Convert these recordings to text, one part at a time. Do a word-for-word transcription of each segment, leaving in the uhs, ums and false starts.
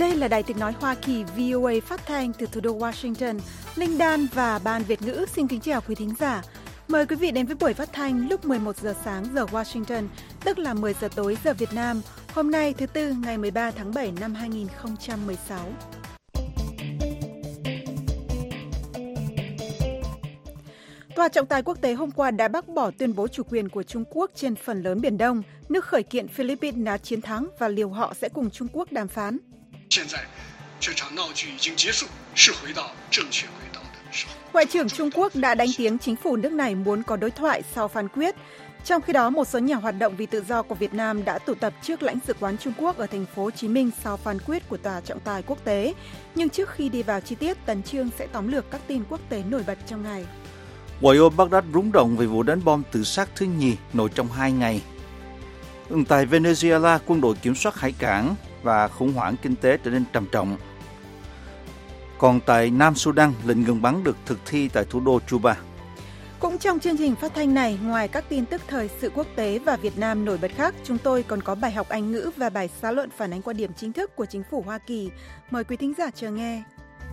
Đây là Đài Tiếng nói Hoa Kỳ vê o a phát thanh từ thủ đô Washington. Linh Đan và Ban Việt ngữ xin kính chào quý thính giả. Mời quý vị đến với buổi phát thanh lúc mười một giờ sáng giờ Washington, tức là mười giờ tối giờ Việt Nam. Hôm nay thứ Tư ngày mười ba tháng bảy năm hai nghìn không trăm mười sáu. Tòa trọng tài quốc tế hôm qua đã bác bỏ tuyên bố chủ quyền của Trung Quốc trên phần lớn Biển Đông. Nước khởi kiện Philippines đã chiến thắng và liều họ sẽ cùng Trung Quốc đàm phán. Ngoại trưởng Trung Quốc đã đánh tiếng chính phủ nước này muốn có đối thoại sau phán quyết. Trong khi đó, một số nhà hoạt động vì tự do của Việt Nam đã tụ tập trước lãnh sự quán Trung Quốc ở thành phố Hồ Chí Minh sau phán quyết của Tòa trọng tài quốc tế. Nhưng trước khi đi vào chi tiết, Tấn Chương sẽ tóm lược các tin quốc tế nổi bật trong ngày. Ngoại ô Baghdad rúng động vì vụ đánh bom tự sát thứ nhì nổi trong hai ngày. Tại Venezuela, quân đội kiểm soát hải cảng và khủng hoảng kinh tế trở nên trầm trọng. Còn tại Nam Sudan, lệnh ngừng bắn được thực thi tại thủ đô Juba. Cũng trong chương trình phát thanh này, ngoài các tin tức thời sự quốc tế và Việt Nam nổi bật khác, chúng tôi còn có bài học Anh ngữ và bài xã luận phản ánh quan điểm chính thức của chính phủ Hoa Kỳ. Mời quý thính giả chờ nghe.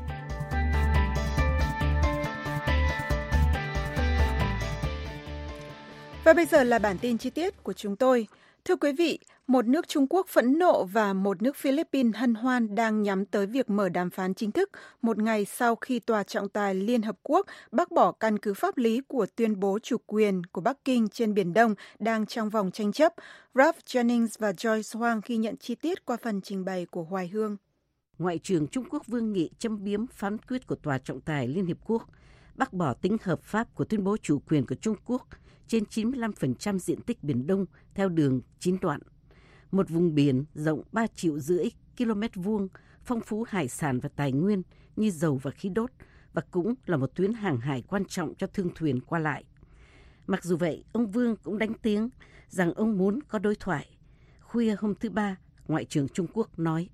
Và bây giờ là bản tin chi tiết của chúng tôi. Thưa quý vị, một nước Trung Quốc phẫn nộ và một nước Philippines hân hoan đang nhắm tới việc mở đàm phán chính thức một ngày sau khi Tòa trọng tài Liên Hợp Quốc bác bỏ căn cứ pháp lý của tuyên bố chủ quyền của Bắc Kinh trên Biển Đông đang trong vòng tranh chấp. Ralph Jennings và Joyce Huang ghi nhận chi tiết qua phần trình bày của Hoài Hương. Ngoại trưởng Trung Quốc Vương Nghị châm biếm phán quyết của Tòa trọng tài Liên Hiệp Quốc bác bỏ tính hợp pháp của tuyên bố chủ quyền của Trung Quốc trên chín mươi lăm phần trăm diện tích Biển Đông theo đường chín đoạn. Một vùng biển rộng ba triệu rưỡi km vuông, phong phú hải sản và tài nguyên như dầu và khí đốt, và cũng là một tuyến hàng hải quan trọng cho thương thuyền qua lại. Mặc dù vậy, ông Vương cũng đánh tiếng rằng ông muốn có đối thoại. Khuya hôm thứ Ba, Ngoại trưởng Trung Quốc nói: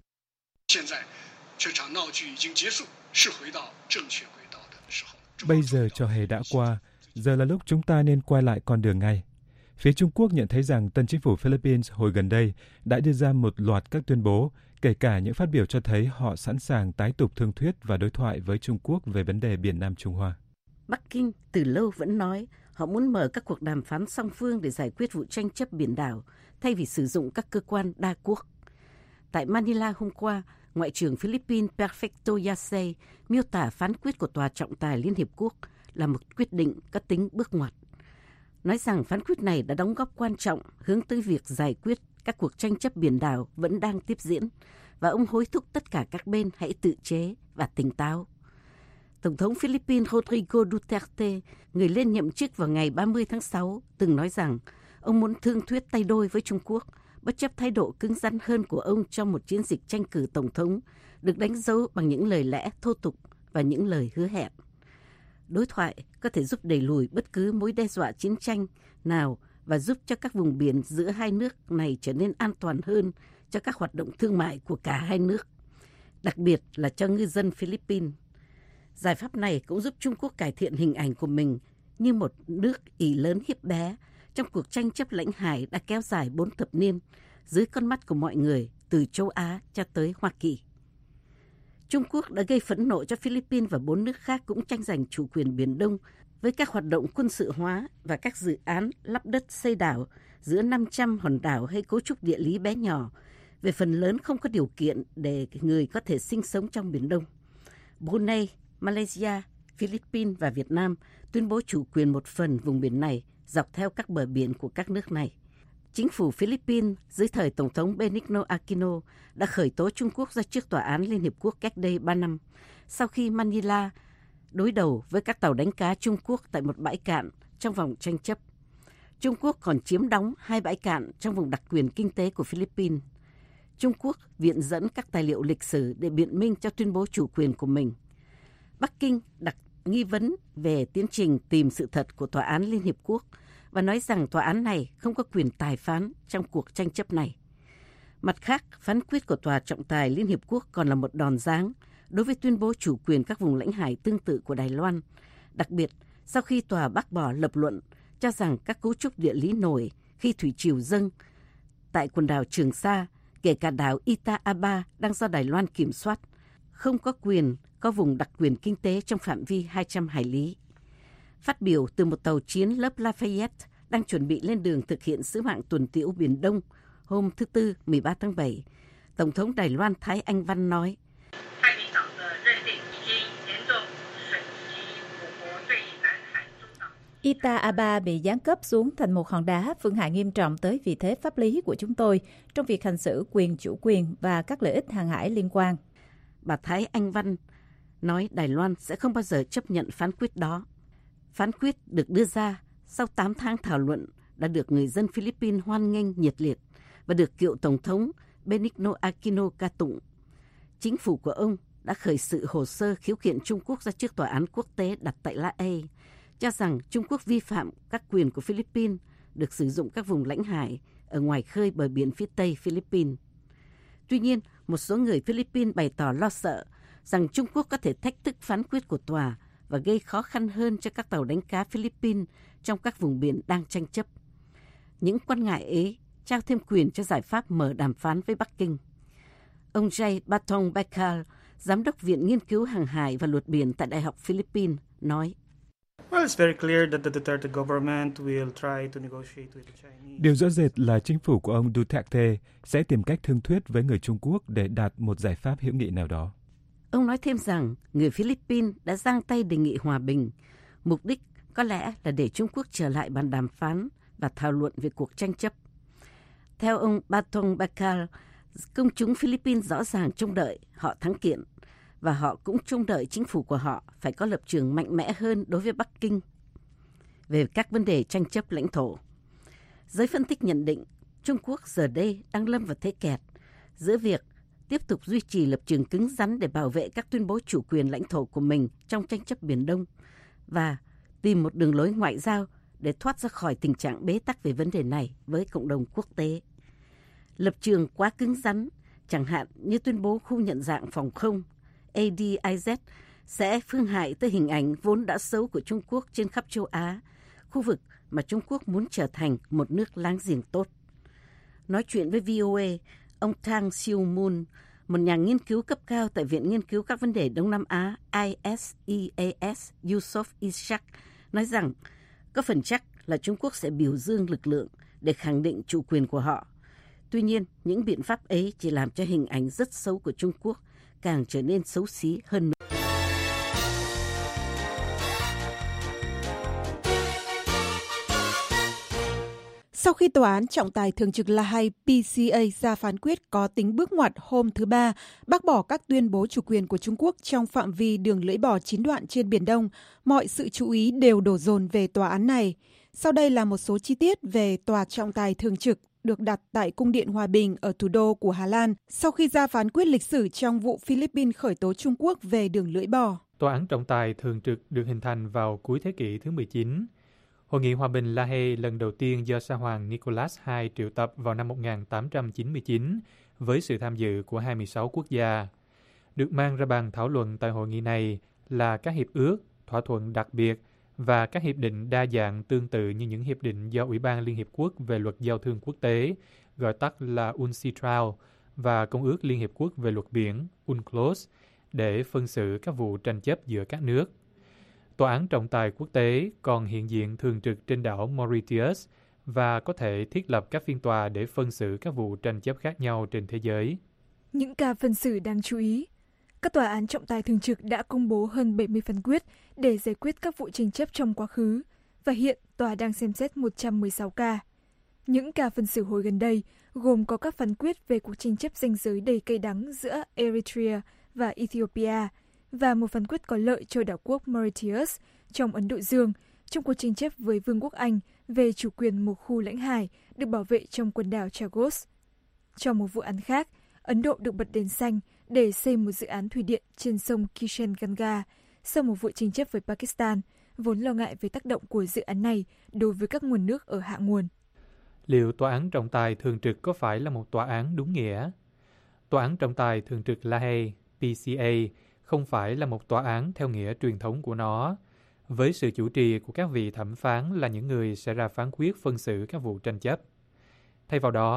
Bây giờ trò hề đã qua, giờ là lúc chúng ta nên quay lại con đường ngay. Phía Trung Quốc nhận thấy rằng tân chính phủ Philippines hồi gần đây đã đưa ra một loạt các tuyên bố, kể cả những phát biểu cho thấy họ sẵn sàng tái tục thương thuyết và đối thoại với Trung Quốc về vấn đề Biển Nam Trung Hoa. Bắc Kinh từ lâu vẫn nói họ muốn mở các cuộc đàm phán song phương để giải quyết vụ tranh chấp biển đảo, thay vì sử dụng các cơ quan đa quốc. Tại Manila hôm qua, Ngoại trưởng Philippines Perfecto Yase miêu tả phán quyết của Tòa trọng tài Liên Hiệp Quốc là một quyết định có tính bước ngoặt, nói rằng phán quyết này đã đóng góp quan trọng hướng tới việc giải quyết các cuộc tranh chấp biển đảo vẫn đang tiếp diễn, và ông hối thúc tất cả các bên hãy tự chế và tỉnh táo. Tổng thống Philippines Rodrigo Duterte, người lên nhậm chức vào ngày ba mươi tháng sáu, từng nói rằng ông muốn thương thuyết tay đôi với Trung Quốc, bất chấp thái độ cứng rắn hơn của ông trong một chiến dịch tranh cử tổng thống, được đánh dấu bằng những lời lẽ thô tục và những lời hứa hẹn. Đối thoại có thể giúp đẩy lùi bất cứ mối đe dọa chiến tranh nào và giúp cho các vùng biển giữa hai nước này trở nên an toàn hơn cho các hoạt động thương mại của cả hai nước, đặc biệt là cho ngư dân Philippines. Giải pháp này cũng giúp Trung Quốc cải thiện hình ảnh của mình như một nước ỷ lớn hiếp bé trong cuộc tranh chấp lãnh hải đã kéo dài bốn thập niên dưới con mắt của mọi người từ châu Á cho tới Hoa Kỳ. Trung Quốc đã gây phẫn nộ cho Philippines và bốn nước khác cũng tranh giành chủ quyền Biển Đông với các hoạt động quân sự hóa và các dự án lắp đất xây đảo giữa năm trăm hòn đảo hay cấu trúc địa lý bé nhỏ, về phần lớn không có điều kiện để người có thể sinh sống trong Biển Đông. Brunei, Malaysia, Philippines và Việt Nam tuyên bố chủ quyền một phần vùng biển này dọc theo các bờ biển của các nước này. Chính phủ Philippines dưới thời Tổng thống Benigno Aquino đã khởi tố Trung Quốc ra trước Tòa án Liên Hiệp Quốc cách đây ba năm, sau khi Manila đối đầu với các tàu đánh cá Trung Quốc tại một bãi cạn trong vòng tranh chấp. Trung Quốc còn chiếm đóng hai bãi cạn trong vùng đặc quyền kinh tế của Philippines. Trung Quốc viện dẫn các tài liệu lịch sử để biện minh cho tuyên bố chủ quyền của mình. Bắc Kinh đặt nghi vấn về tiến trình tìm sự thật của Tòa án Liên Hiệp Quốc và nói rằng tòa án này không có quyền tài phán trong cuộc tranh chấp này. Mặt khác, phán quyết của Tòa trọng tài Liên Hiệp Quốc còn là một đòn giáng đối với tuyên bố chủ quyền các vùng lãnh hải tương tự của Đài Loan, đặc biệt sau khi tòa bác bỏ lập luận cho rằng các cấu trúc địa lý nổi khi thủy triều dâng tại quần đảo Trường Sa kể cả đảo Ita Aba đang do Đài Loan kiểm soát, không có quyền có vùng đặc quyền kinh tế trong phạm vi hai trăm hải lý. Phát biểu từ một tàu chiến lớp Lafayette đang chuẩn bị lên đường thực hiện sứ mạng tuần tiễu Biển Đông hôm thứ Tư mười ba tháng bảy, Tổng thống Đài Loan Thái Anh Văn nói: Ita Aba bị giáng cấp xuống thành một hòn đá phương hại nghiêm trọng tới vị thế pháp lý của chúng tôi trong việc hành xử quyền chủ quyền và các lợi ích hàng hải liên quan. Bà Thái Anh Văn nói Đài Loan sẽ không bao giờ chấp nhận phán quyết đó. Phán quyết được đưa ra sau tám tháng thảo luận đã được người dân Philippines hoan nghênh nhiệt liệt và được cựu Tổng thống Benigno Aquino ca tụng. Chính phủ của ông đã khởi sự hồ sơ khiếu kiện Trung Quốc ra trước Tòa án quốc tế đặt tại La Hay, cho rằng Trung Quốc vi phạm các quyền của Philippines được sử dụng các vùng lãnh hải ở ngoài khơi bờ biển phía Tây Philippines. Tuy nhiên, một số người Philippines bày tỏ lo sợ rằng Trung Quốc có thể thách thức phán quyết của tòa và gây khó khăn hơn cho các tàu đánh cá Philippines trong các vùng biển đang tranh chấp. Những quan ngại ấy trao thêm quyền cho giải pháp mở đàm phán với Bắc Kinh. Ông Jay Batong Bekal, Giám đốc Viện Nghiên cứu Hàng hải và Luật biển tại Đại học Philippines, nói: Điều rõ rệt là chính phủ của ông Duterte sẽ tìm cách thương thuyết với người Trung Quốc để đạt một giải pháp hữu nghị nào đó. Ông nói thêm rằng người Philippines đã giang tay đề nghị hòa bình, mục đích có lẽ là để Trung Quốc trở lại bàn đàm phán và thảo luận về cuộc tranh chấp. Theo ông Batong Bekal, công chúng Philippines rõ ràng trông đợi họ thắng kiện, và họ cũng trông đợi chính phủ của họ phải có lập trường mạnh mẽ hơn đối với Bắc Kinh về các vấn đề tranh chấp lãnh thổ. Giới phân tích nhận định Trung Quốc giờ đây đang lâm vào thế kẹt giữa việc tiếp tục duy trì lập trường cứng rắn để bảo vệ các tuyên bố chủ quyền lãnh thổ của mình trong tranh chấp Biển Đông và tìm một đường lối ngoại giao để thoát ra khỏi tình trạng bế tắc về vấn đề này với cộng đồng quốc tế. Lập trường quá cứng rắn, chẳng hạn như tuyên bố khu nhận dạng phòng không A D I Z sẽ phương hại tới hình ảnh vốn đã xấu của Trung Quốc trên khắp châu Á, khu vực mà Trung Quốc muốn trở thành một nước láng giềng tốt. Nói chuyện với vê o a, ông Tang Siu Moon, một nhà nghiên cứu cấp cao tại Viện Nghiên cứu các vấn đề Đông Nam Á I S E A S Yusof Ishak, nói rằng có phần chắc là Trung Quốc sẽ biểu dương lực lượng để khẳng định chủ quyền của họ. Tuy nhiên, những biện pháp ấy chỉ làm cho hình ảnh rất xấu của Trung Quốc càng trở nên xấu xí hơn nữa. Sau khi Tòa án trọng tài thường trực La Hay P C A ra phán quyết có tính bước ngoặt hôm thứ Ba, bác bỏ các tuyên bố chủ quyền của Trung Quốc trong phạm vi đường lưỡi bò chín đoạn trên Biển Đông, mọi sự chú ý đều đổ dồn về tòa án này. Sau đây là một số chi tiết về Tòa trọng tài thường trực được đặt tại Cung điện Hòa bình ở thủ đô của Hà Lan sau khi ra phán quyết lịch sử trong vụ Philippines khởi tố Trung Quốc về đường lưỡi bò. Tòa án trọng tài thường trực được hình thành vào cuối thế kỷ thứ mười chín. Hội nghị Hòa bình La Hay lần đầu tiên do Sa hoàng Nicholas đệ nhị triệu tập vào năm một nghìn tám trăm chín mươi chín với sự tham dự của hai mươi sáu quốc gia. Được mang ra bàn thảo luận tại hội nghị này là các hiệp ước, thỏa thuận đặc biệt và các hiệp định đa dạng tương tự như những hiệp định do Ủy ban Liên Hiệp Quốc về luật giao thương quốc tế, gọi tắt là UNCITRAL, và Công ước Liên Hiệp Quốc về luật biển, UNCLOS, để phân xử các vụ tranh chấp giữa các nước. Tòa án trọng tài quốc tế còn hiện diện thường trực trên đảo Mauritius và có thể thiết lập các phiên tòa để phân xử các vụ tranh chấp khác nhau trên thế giới. Những ca phân xử đáng chú ý. Các tòa án trọng tài thường trực đã công bố hơn bảy mươi phán quyết để giải quyết các vụ tranh chấp trong quá khứ, và hiện tòa đang xem xét một trăm mười sáu ca. Những ca phân xử hồi gần đây gồm có các phán quyết về cuộc tranh chấp ranh giới đầy cay đắng giữa Eritrea và Ethiopia, và một phán quyết có lợi cho đảo quốc Mauritius trong Ấn Độ Dương trong cuộc tranh chấp với Vương quốc Anh về chủ quyền một khu lãnh hải được bảo vệ trong quần đảo Chagos. Trong một vụ án khác, Ấn Độ được bật đèn xanh để xây một dự án thủy điện trên sông Kishan Ganga sau một vụ tranh chấp với Pakistan, vốn lo ngại về tác động của dự án này đối với các nguồn nước ở hạ nguồn. Liệu tòa án trọng tài thường trực có phải là một tòa án đúng nghĩa? Tòa án trọng tài thường trực La Hay, P C A, không phải là một tòa án theo nghĩa truyền thống của nó, với sự chủ trì của các vị thẩm phán là những người sẽ ra phán quyết phân xử các vụ tranh chấp. Thay vào đó,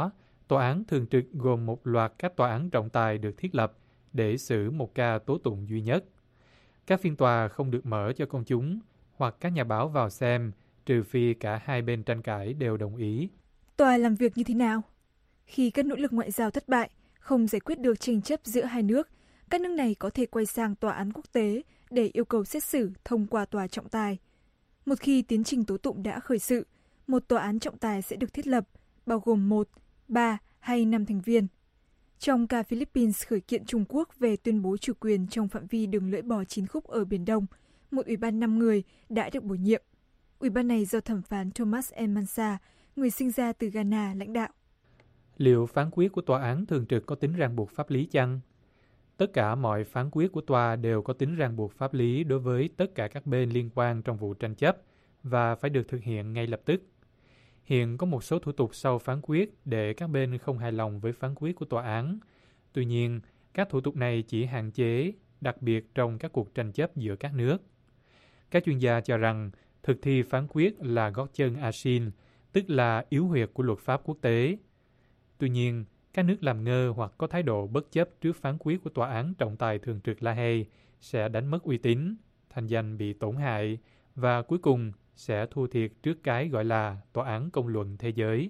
Tòa án thường trực gồm một loạt các tòa án trọng tài được thiết lập để xử một ca tố tụng duy nhất. Các phiên tòa không được mở cho công chúng hoặc các nhà báo vào xem, trừ phi cả hai bên tranh cãi đều đồng ý. Tòa làm việc như thế nào? Khi các nỗ lực ngoại giao thất bại, không giải quyết được tranh chấp giữa hai nước, các nước này có thể quay sang tòa án quốc tế để yêu cầu xét xử thông qua tòa trọng tài. Một khi tiến trình tố tụng đã khởi sự, một tòa án trọng tài sẽ được thiết lập, bao gồm một, ba hay năm thành viên. Trong ca Philippines khởi kiện Trung Quốc về tuyên bố chủ quyền trong phạm vi đường lưỡi bò chín khúc ở Biển Đông, một ủy ban năm người đã được bổ nhiệm. Ủy ban này do thẩm phán Thomas M. Mansa, người sinh ra từ Ghana, lãnh đạo. Liệu phán quyết của tòa án thường trực có tính ràng buộc pháp lý chăng? Tất cả mọi phán quyết của tòa đều có tính ràng buộc pháp lý đối với tất cả các bên liên quan trong vụ tranh chấp và phải được thực hiện ngay lập tức. Hiện có một số thủ tục sau phán quyết để các bên không hài lòng với phán quyết của tòa án. Tuy nhiên, các thủ tục này chỉ hạn chế, đặc biệt trong các cuộc tranh chấp giữa các nước. Các chuyên gia cho rằng thực thi phán quyết là gót chân Asin, tức là yếu huyệt của luật pháp quốc tế. Tuy nhiên, các nước làm ngơ hoặc có thái độ bất chấp trước phán quyết của tòa án trọng tài thường trực La Hay sẽ đánh mất uy tín, thanh danh bị tổn hại và cuối cùng sẽ thua thiệt trước cái gọi là tòa án công luận thế giới.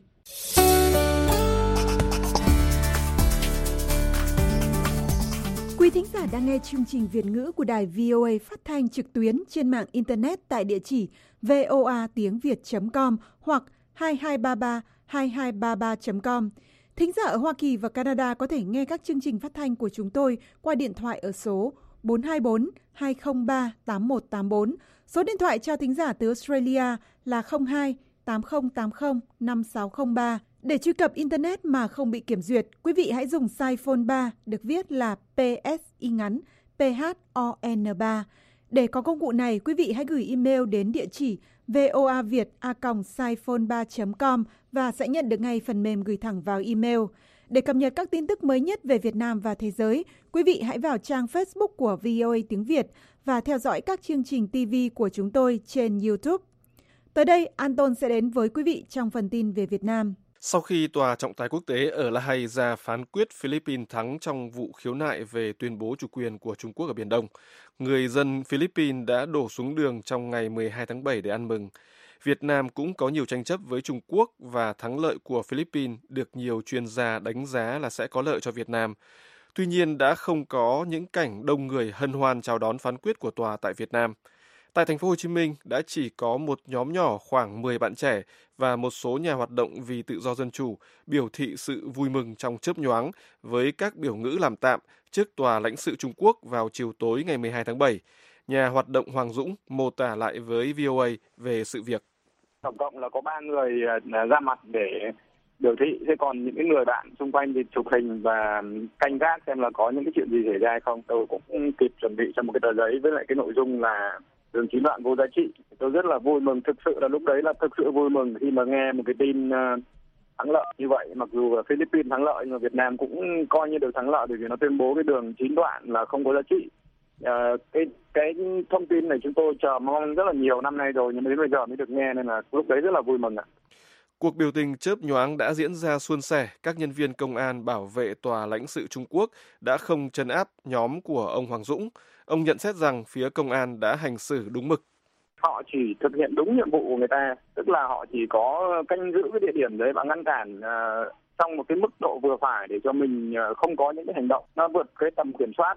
Quý thính giả đang nghe chương trình Việt ngữ của đài vê o a phát thanh trực tuyến trên mạng Internet tại địa chỉ voa tiếng việt chấm com hoặc hai hai ba ba hai hai ba ba chấm com. Thính giả ở Hoa Kỳ và Canada có thể nghe các chương trình phát thanh của chúng tôi qua điện thoại ở số bốn hai bốn hai không ba tám một tám bốn. Số điện thoại cho thính giả từ Australia là không hai tám không tám không năm sáu không ba. Để truy cập Internet mà không bị kiểm duyệt, quý vị hãy dùng site phone ba được viết là pê ét y ngắn P H O N ba. Để có công cụ này, quý vị hãy gửi email đến địa chỉ voaviet a còng sitephone ba chấm com và sẽ nhận được ngay phần mềm gửi thẳng vào email. Để cập nhật các tin tức mới nhất về Việt Nam và thế giới, quý vị hãy vào trang Facebook của vê o a tiếng Việt và theo dõi các chương trình ti vi của chúng tôi trên YouTube. Tới đây, Anton sẽ đến với quý vị trong phần tin về Việt Nam. Sau khi Tòa trọng tài quốc tế ở La Hay ra phán quyết Philippines thắng trong vụ khiếu nại về tuyên bố chủ quyền của Trung Quốc ở Biển Đông, người dân Philippines đã đổ xuống đường trong ngày mười hai tháng bảy để ăn mừng. Việt Nam cũng có nhiều tranh chấp với Trung Quốc và thắng lợi của Philippines được nhiều chuyên gia đánh giá là sẽ có lợi cho Việt Nam. Tuy nhiên đã không có những cảnh đông người hân hoan chào đón phán quyết của tòa tại Việt Nam. Tại thành phố Hồ Chí Minh đã chỉ có một nhóm nhỏ khoảng mười bạn trẻ và một số nhà hoạt động vì tự do dân chủ biểu thị sự vui mừng trong chớp nhoáng với các biểu ngữ làm tạm trước tòa lãnh sự Trung Quốc vào chiều tối ngày mười hai tháng bảy. Nhà hoạt động Hoàng Dũng mô tả lại với vê o a về sự việc. Tổng cộng là có ba người ra mặt để biểu thị, thế còn những cái người bạn xung quanh thì chụp hình và canh gác xem là có những cái chuyện gì xảy ra hay không. Tôi cũng kịp chuẩn bị cho một cái tờ giấy với lại cái nội dung là đường chín đoạn vô giá trị. Tôi rất là vui mừng, thực sự là lúc đấy là thực sự vui mừng khi mà nghe một cái tin thắng lợi như vậy. Mặc dù là Philippines thắng lợi nhưng mà Việt Nam cũng coi như được thắng lợi bởi vì nó tuyên bố cái đường chín đoạn là không có giá trị. À, cái cái thông tin này chúng tôi chờ mong rất là nhiều năm nay rồi nhưng mà đến bây giờ mới được nghe nên là lúc đấy rất là vui mừng ạ. Cuộc biểu tình chớp nhoáng đã diễn ra suôn sẻ. Các nhân viên công an bảo vệ tòa lãnh sự Trung Quốc đã không trấn áp nhóm của ông Hoàng Dũng. Ông nhận xét rằng phía công an đã hành xử đúng mực. Họ chỉ thực hiện đúng nhiệm vụ của người ta, tức là họ chỉ có canh giữ cái địa điểm đấy và ngăn cản uh, trong một cái mức độ vừa phải để cho mình uh, không có những cái hành động nó vượt cái tầm kiểm soát.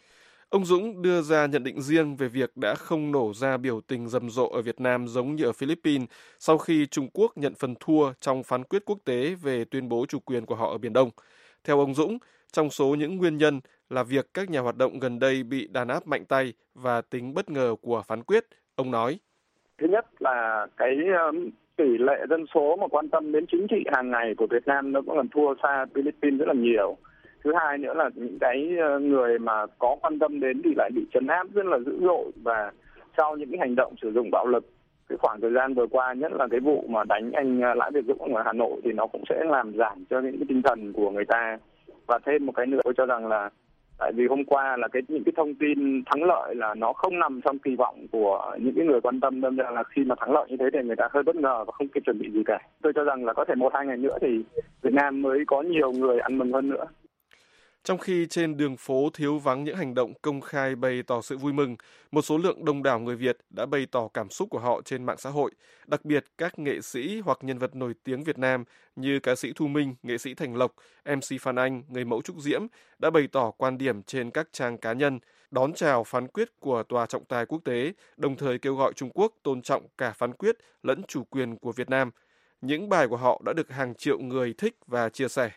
Ông Dũng đưa ra nhận định riêng về việc đã không nổ ra biểu tình rầm rộ ở Việt Nam giống như ở Philippines sau khi Trung Quốc nhận phần thua trong phán quyết quốc tế về tuyên bố chủ quyền của họ ở Biển Đông. Theo ông Dũng, trong số những nguyên nhân là việc các nhà hoạt động gần đây bị đàn áp mạnh tay và tính bất ngờ của phán quyết, ông nói. Thứ nhất là cái um, tỷ lệ dân số mà quan tâm đến chính trị hàng ngày của Việt Nam nó cũng còn thua xa Philippines rất là nhiều. Thứ hai nữa là những cái người mà có quan tâm đến thì lại bị trấn áp rất là dữ dội và sau những cái hành động sử dụng bạo lực cái khoảng thời gian vừa qua, nhất là cái vụ mà đánh anh Lã Việt Dũng ở Hà Nội thì nó cũng sẽ làm giảm cho những cái tinh thần của người ta. Và thêm một cái nữa tôi cho rằng là Tại vì hôm qua là cái những cái thông tin thắng lợi là nó không nằm trong kỳ vọng của những cái người quan tâm, đâm ra là khi mà thắng lợi như thế thì người ta hơi bất ngờ và không kịp chuẩn bị gì cả. Tôi cho rằng là có thể một hai ngày nữa thì Việt Nam mới có nhiều người ăn mừng hơn nữa. Trong khi trên đường phố thiếu vắng những hành động công khai bày tỏ sự vui mừng, một số lượng đông đảo người Việt đã bày tỏ cảm xúc của họ trên mạng xã hội, đặc biệt các nghệ sĩ hoặc nhân vật nổi tiếng Việt Nam như ca sĩ Thu Minh, nghệ sĩ Thành Lộc, em xê Phan Anh, người mẫu Trúc Diễm đã bày tỏ quan điểm trên các trang cá nhân, đón chào phán quyết của Tòa trọng tài quốc tế, đồng thời kêu gọi Trung Quốc tôn trọng cả phán quyết lẫn chủ quyền của Việt Nam. Những bài của họ đã được hàng triệu người thích và chia sẻ.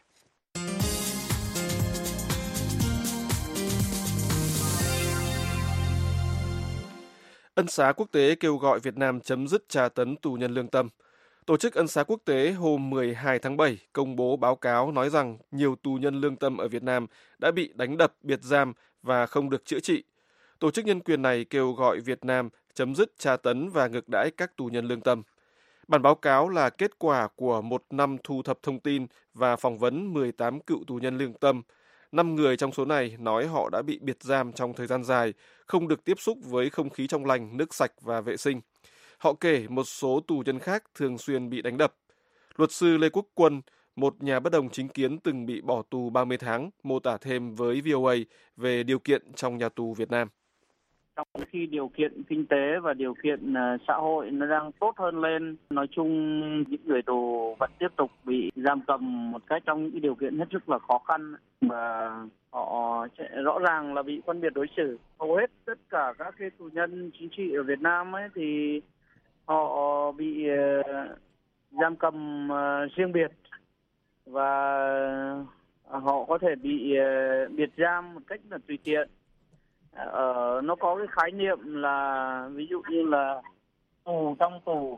Ân xá quốc tế kêu gọi Việt Nam chấm dứt tra tấn tù nhân lương tâm. Tổ chức Ân xá quốc tế hôm mười hai tháng bảy công bố báo cáo nói rằng nhiều tù nhân lương tâm ở Việt Nam đã bị đánh đập, biệt giam và không được chữa trị. Tổ chức nhân quyền này kêu gọi Việt Nam chấm dứt tra tấn và ngược đãi các tù nhân lương tâm. Bản báo cáo là kết quả của một năm thu thập thông tin và phỏng vấn mười tám cựu tù nhân lương tâm. Năm người trong số này nói họ đã bị biệt giam trong thời gian dài, không được tiếp xúc với không khí trong lành, nước sạch và vệ sinh. Họ kể một số tù nhân khác thường xuyên bị đánh đập. Luật sư Lê Quốc Quân, một nhà bất đồng chính kiến từng bị bỏ tù ba mươi tháng, mô tả thêm với vê o a về điều kiện trong nhà tù Việt Nam. Trong khi điều kiện kinh tế và điều kiện xã hội nó đang tốt hơn lên, nói chung những người tù vẫn tiếp tục bị giam cầm một cách trong những điều kiện hết sức là khó khăn, và họ rõ ràng là bị phân biệt đối xử. Hầu hết tất cả các cái tù nhân chính trị ở Việt Nam ấy thì họ bị giam cầm riêng biệt, và họ có thể bị biệt giam một cách là tùy tiện. Ờ, nó có cái khái niệm là ví dụ như là tù trong tù,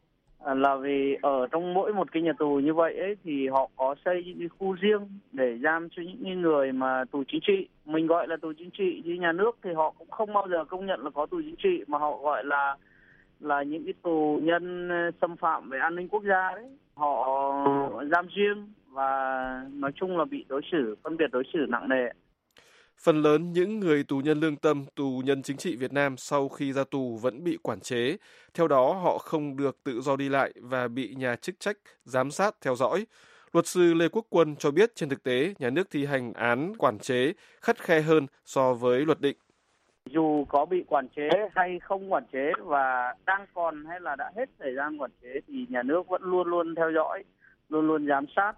là vì ở trong mỗi một cái nhà tù như vậy ấy, thì họ có xây những cái khu riêng để giam cho những người mà tù chính trị. Mình gọi là tù chính trị, chứ nhà nước thì họ cũng không bao giờ công nhận là có tù chính trị, mà họ gọi là là những cái tù nhân xâm phạm về an ninh quốc gia đấy. Họ giam riêng và nói chung là bị đối xử, phân biệt đối xử nặng nề. Phần lớn những người tù nhân lương tâm, tù nhân chính trị Việt Nam sau khi ra tù vẫn bị quản chế. Theo đó, họ không được tự do đi lại và bị nhà chức trách giám sát theo dõi. Luật sư Lê Quốc Quân cho biết trên thực tế, nhà nước thi hành án quản chế khắt khe hơn so với luật định. Dù có bị quản chế hay không quản chế và đang còn hay là đã hết thời gian quản chế thì nhà nước vẫn luôn luôn theo dõi, luôn luôn giám sát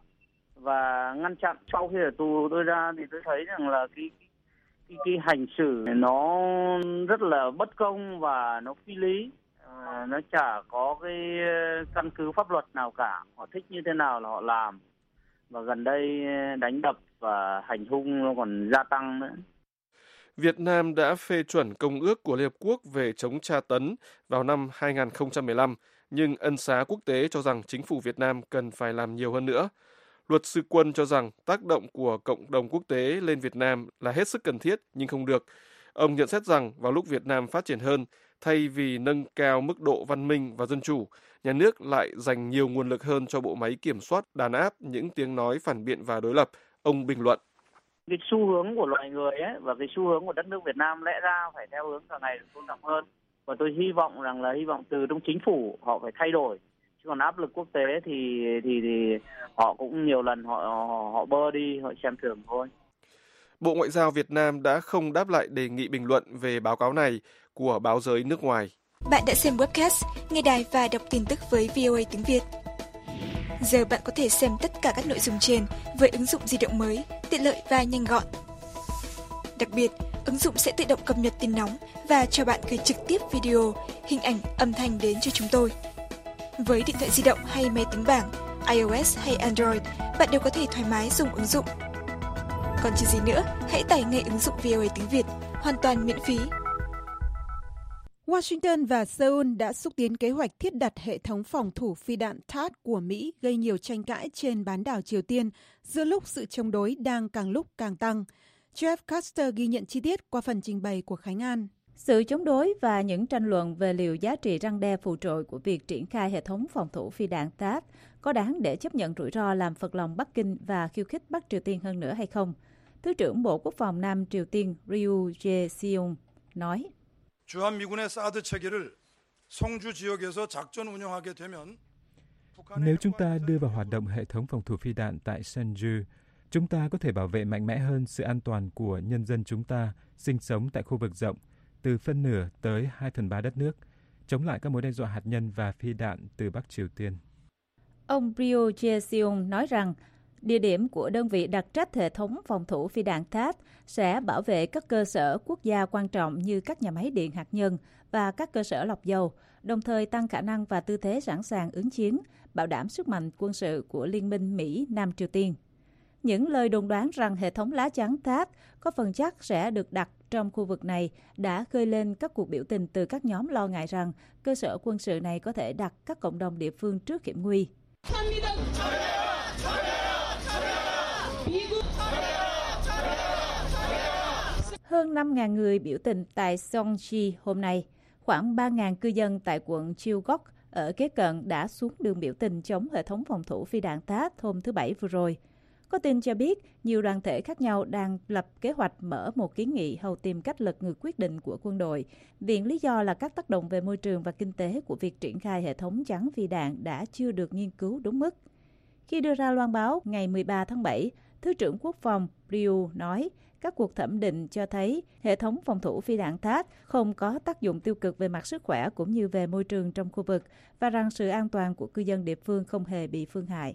và ngăn chặn. Sau khi ở tù tôi ra thì tôi thấy rằng là cái cái, cái hành xử nó rất là bất công và nó phi lý, à, nó chả có cái căn cứ pháp luật nào cả. Họ thích như thế nào là họ làm, và gần đây đánh đập và hành hung nó còn gia tăng nữa. Việt Nam đã phê chuẩn Công ước của Liên Hợp Quốc về chống tra tấn vào năm hai không một lăm, nhưng Ân xá quốc tế cho rằng chính phủ Việt Nam cần phải làm nhiều hơn nữa. Luật sư Quân cho rằng tác động của cộng đồng quốc tế lên Việt Nam là hết sức cần thiết nhưng không được. Ông nhận xét rằng vào lúc Việt Nam phát triển hơn, thay vì nâng cao mức độ văn minh và dân chủ, nhà nước lại dành nhiều nguồn lực hơn cho bộ máy kiểm soát, đàn áp những tiếng nói phản biện và đối lập. Ông bình luận. Cái xu hướng của loài người ấy và cái xu hướng của đất nước Việt Nam lẽ ra phải theo hướng càng ngày tôn trọng hơn. Và tôi hy vọng rằng là hy vọng từ trong chính phủ họ phải thay đổi. Chứ còn áp lực quốc tế thì thì thì họ cũng nhiều lần họ họ, họ bơ đi, họ xem thường thôi. Bộ Ngoại giao Việt Nam đã không đáp lại đề nghị bình luận về báo cáo này của báo giới nước ngoài. Bạn đã xem webcast, nghe đài và đọc tin tức với vê o a tiếng Việt. Giờ bạn có thể xem tất cả các nội dung trên với ứng dụng di động mới, tiện lợi và nhanh gọn. Đặc biệt, ứng dụng sẽ tự động cập nhật tin nóng và cho bạn gửi trực tiếp video, hình ảnh, âm thanh đến cho chúng tôi. Với điện thoại di động hay máy tính bảng, iOS hay Android, bạn đều có thể thoải mái dùng ứng dụng. Còn chờ gì nữa, hãy tải ngay ứng dụng vê o a tiếng Việt, hoàn toàn miễn phí. Washington và Seoul đã xúc tiến kế hoạch thiết đặt hệ thống phòng thủ phi đạn T A A D của Mỹ, gây nhiều tranh cãi trên bán đảo Triều Tiên, giữa lúc sự chống đối đang càng lúc càng tăng. Jeff Caster ghi nhận chi tiết qua phần trình bày của Khánh An. Sự chống đối và những tranh luận về liệu giá trị răn đe phụ trội của việc triển khai hệ thống phòng thủ phi đạn T A A D có đáng để chấp nhận rủi ro làm phật lòng Bắc Kinh và khiêu khích Bắc Triều Tiên hơn nữa hay không? Thứ trưởng Bộ Quốc phòng Nam Triều Tiên Ryu Jae-seung nói, 주한미군의 사드 체계를 송주 지역에서 작전 운영하게 되면 nếu chúng ta đưa vào hoạt động hệ thống phòng thủ phi đạn tại Senju, chúng ta có thể bảo vệ mạnh mẽ hơn sự an toàn của nhân dân chúng ta sinh sống tại khu vực rộng, từ phân nửa tới hai phần ba đất nước, chống lại các mối đe dọa hạt nhân và phi đạn từ Bắc Triều Tiên. Ông Ryo Jae-seung nói rằng, địa điểm của đơn vị đặc trách hệ thống phòng thủ phi đạn T A D sẽ bảo vệ các cơ sở quốc gia quan trọng như các nhà máy điện hạt nhân và các cơ sở lọc dầu, đồng thời tăng khả năng và tư thế sẵn sàng ứng chiến, bảo đảm sức mạnh quân sự của Liên minh Mỹ-Nam Triều Tiên. Những lời đồn đoán rằng hệ thống lá chắn T A D có phần chắc sẽ được đặt trong khu vực này đã khơi lên các cuộc biểu tình từ các nhóm lo ngại rằng cơ sở quân sự này có thể đặt các cộng đồng địa phương trước hiểm nguy. Hơn năm nghìn người biểu tình tại Seongji hôm nay. Khoảng ba nghìn cư dân tại quận Cheongok ở kế cận đã xuống đường biểu tình chống hệ thống phòng thủ phi đạn T A D hôm thứ Bảy vừa rồi. Có tin cho biết nhiều đoàn thể khác nhau đang lập kế hoạch mở một kiến nghị hầu tìm cách lật ngược quyết định của quân đội. Viện lý do là các tác động về môi trường và kinh tế của việc triển khai hệ thống chắn phi đạn đã chưa được nghiên cứu đúng mức. Khi đưa ra loan báo ngày mười ba tháng bảy, Thứ trưởng Quốc phòng Ryu nói các cuộc thẩm định cho thấy hệ thống phòng thủ phi đạn T A D không có tác dụng tiêu cực về mặt sức khỏe cũng như về môi trường trong khu vực và rằng sự an toàn của cư dân địa phương không hề bị phương hại.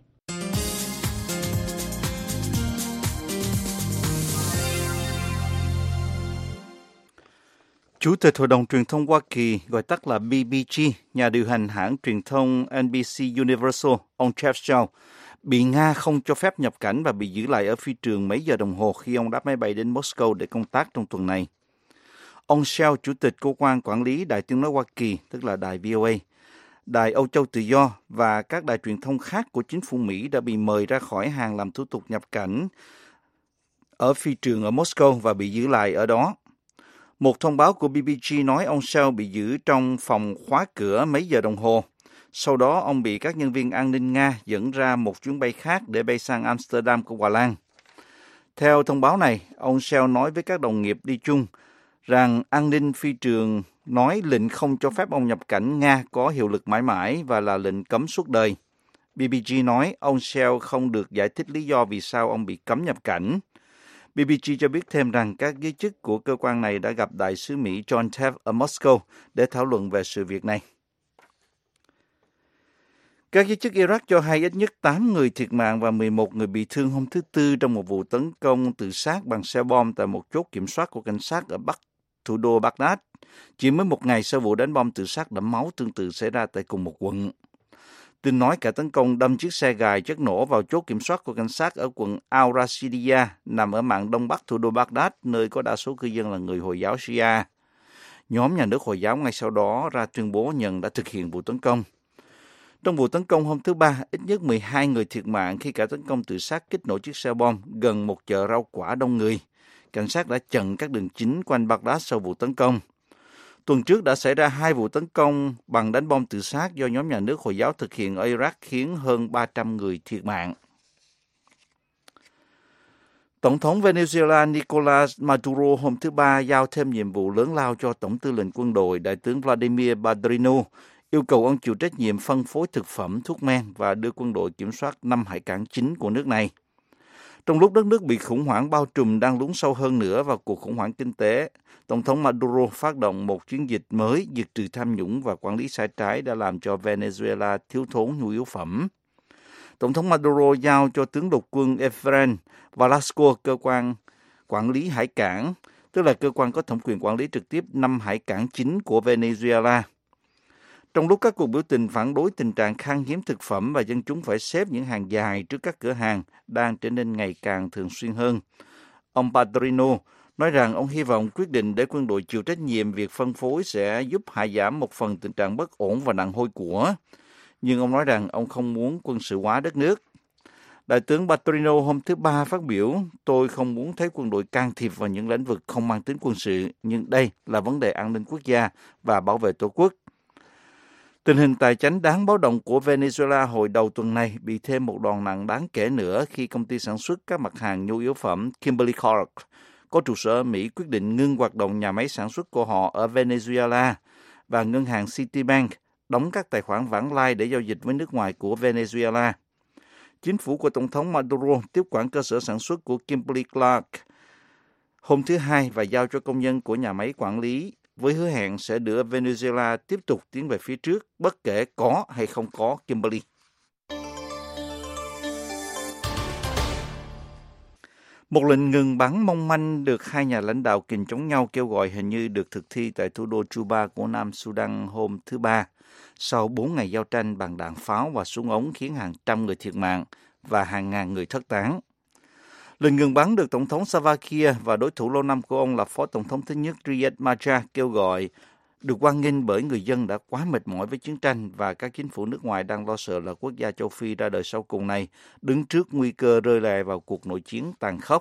Chủ tịch Hội đồng Truyền thông Hoa Kỳ, gọi tắt là B B G, nhà điều hành hãng truyền thông N B C Universal, ông Jeff Shaw, bị Nga không cho phép nhập cảnh và bị giữ lại ở phi trường mấy giờ đồng hồ khi ông đáp máy bay đến Moscow để công tác trong tuần này. Ông Shaw, chủ tịch cơ quan quản lý Đài Tiếng nói Hoa Kỳ, tức là đài V O A, đài Âu Châu Tự do và các đài truyền thông khác của chính phủ Mỹ đã bị mời ra khỏi hàng làm thủ tục nhập cảnh ở phi trường ở Moscow và bị giữ lại ở đó. Một thông báo của B B G nói ông Shaw bị giữ trong phòng khóa cửa mấy giờ đồng hồ. Sau đó, ông bị các nhân viên an ninh Nga dẫn ra một chuyến bay khác để bay sang Amsterdam của Hà Lan. Theo thông báo này, ông Shaw nói với các đồng nghiệp đi chung rằng an ninh phi trường nói lệnh không cho phép ông nhập cảnh Nga có hiệu lực mãi mãi và là lệnh cấm suốt đời. B B G nói ông Shaw không được giải thích lý do vì sao ông bị cấm nhập cảnh. B B G cho biết thêm rằng các giới chức của cơ quan này đã gặp đại sứ Mỹ John Taft ở Moscow để thảo luận về sự việc này. Các giới chức Iraq cho hay ít nhất tám người thiệt mạng và mười một người bị thương hôm thứ Tư trong một vụ tấn công tự sát bằng xe bom tại một chốt kiểm soát của cảnh sát ở bắc thủ đô Baghdad, chỉ mới một ngày sau vụ đánh bom tự sát đẫm máu tương tự xảy ra tại cùng một quận. Tin nói cả tấn công đâm chiếc xe gài chất nổ vào chốt kiểm soát của cảnh sát ở quận Al-Rashidiyah, nằm ở mạn đông bắc thủ đô Baghdad, nơi có đa số cư dân là người Hồi giáo Shia. Nhóm nhà nước Hồi giáo ngay sau đó ra tuyên bố nhận đã thực hiện vụ tấn công. Trong vụ tấn công hôm thứ Ba, ít nhất mười hai người thiệt mạng khi cả tấn công tự sát kích nổ chiếc xe bom gần một chợ rau quả đông người. Cảnh sát đã chặn các đường chính quanh Baghdad sau vụ tấn công. Tuần trước đã xảy ra hai vụ tấn công bằng đánh bom tự sát do nhóm nhà nước Hồi giáo thực hiện ở Iraq khiến hơn ba trăm người thiệt mạng. Tổng thống Venezuela Nicolas Maduro hôm thứ Ba giao thêm nhiệm vụ lớn lao cho Tổng tư lệnh quân đội Đại tướng Vladimir Padrino, yêu cầu ông chịu trách nhiệm phân phối thực phẩm, thuốc men và đưa quân đội kiểm soát năm hải cảng chính của nước này. Trong lúc đất nước bị khủng hoảng bao trùm đang lún sâu hơn nữa vào cuộc khủng hoảng kinh tế, Tổng thống Maduro phát động một chiến dịch mới diệt trừ tham nhũng và quản lý sai trái đã làm cho Venezuela thiếu thốn nhu yếu phẩm. Tổng thống Maduro giao cho tướng lục quân Efraín Velasco cơ quan quản lý hải cảng, tức là cơ quan có thẩm quyền quản lý trực tiếp năm hải cảng chính của Venezuela. Trong lúc các cuộc biểu tình phản đối tình trạng khan hiếm thực phẩm và dân chúng phải xếp những hàng dài trước các cửa hàng đang trở nên ngày càng thường xuyên hơn, ông Padrino nói rằng ông hy vọng quyết định để quân đội chịu trách nhiệm việc phân phối sẽ giúp hạ giảm một phần tình trạng bất ổn và nặng hôi của. Nhưng ông nói rằng ông không muốn quân sự hóa đất nước. Đại tướng Padrino hôm thứ Ba phát biểu, tôi không muốn thấy quân đội can thiệp vào những lĩnh vực không mang tính quân sự, nhưng đây là vấn đề an ninh quốc gia và bảo vệ tổ quốc. Tình hình tài chính đáng báo động của Venezuela hồi đầu tuần này bị thêm một đòn nặng đáng kể nữa khi công ty sản xuất các mặt hàng nhu yếu phẩm Kimberly-Clark có trụ sở ở Mỹ quyết định ngưng hoạt động nhà máy sản xuất của họ ở Venezuela và ngân hàng Citibank đóng các tài khoản vãng lai để giao dịch với nước ngoài của Venezuela. Chính phủ của Tổng thống Maduro tiếp quản cơ sở sản xuất của Kimberly-Clark hôm thứ Hai và giao cho công nhân của nhà máy quản lý với hứa hẹn sẽ đưa Venezuela tiếp tục tiến về phía trước bất kể có hay không có Kimberly. Một lệnh ngừng bắn mong manh được hai nhà lãnh đạo kình chống nhau kêu gọi hình như được thực thi tại thủ đô Juba của Nam Sudan hôm thứ Ba, sau bốn ngày giao tranh bằng đạn pháo và súng ống khiến hàng trăm người thiệt mạng và hàng ngàn người thất tán. Lệnh ngừng bắn được Tổng thống Salva Kiir và đối thủ lâu năm của ông là Phó Tổng thống thứ nhất Riek Machar kêu gọi được hoan nghênh bởi người dân đã quá mệt mỏi với chiến tranh và các chính phủ nước ngoài đang lo sợ là quốc gia châu Phi ra đời sau cùng này đứng trước nguy cơ rơi lệ vào cuộc nội chiến tàn khốc.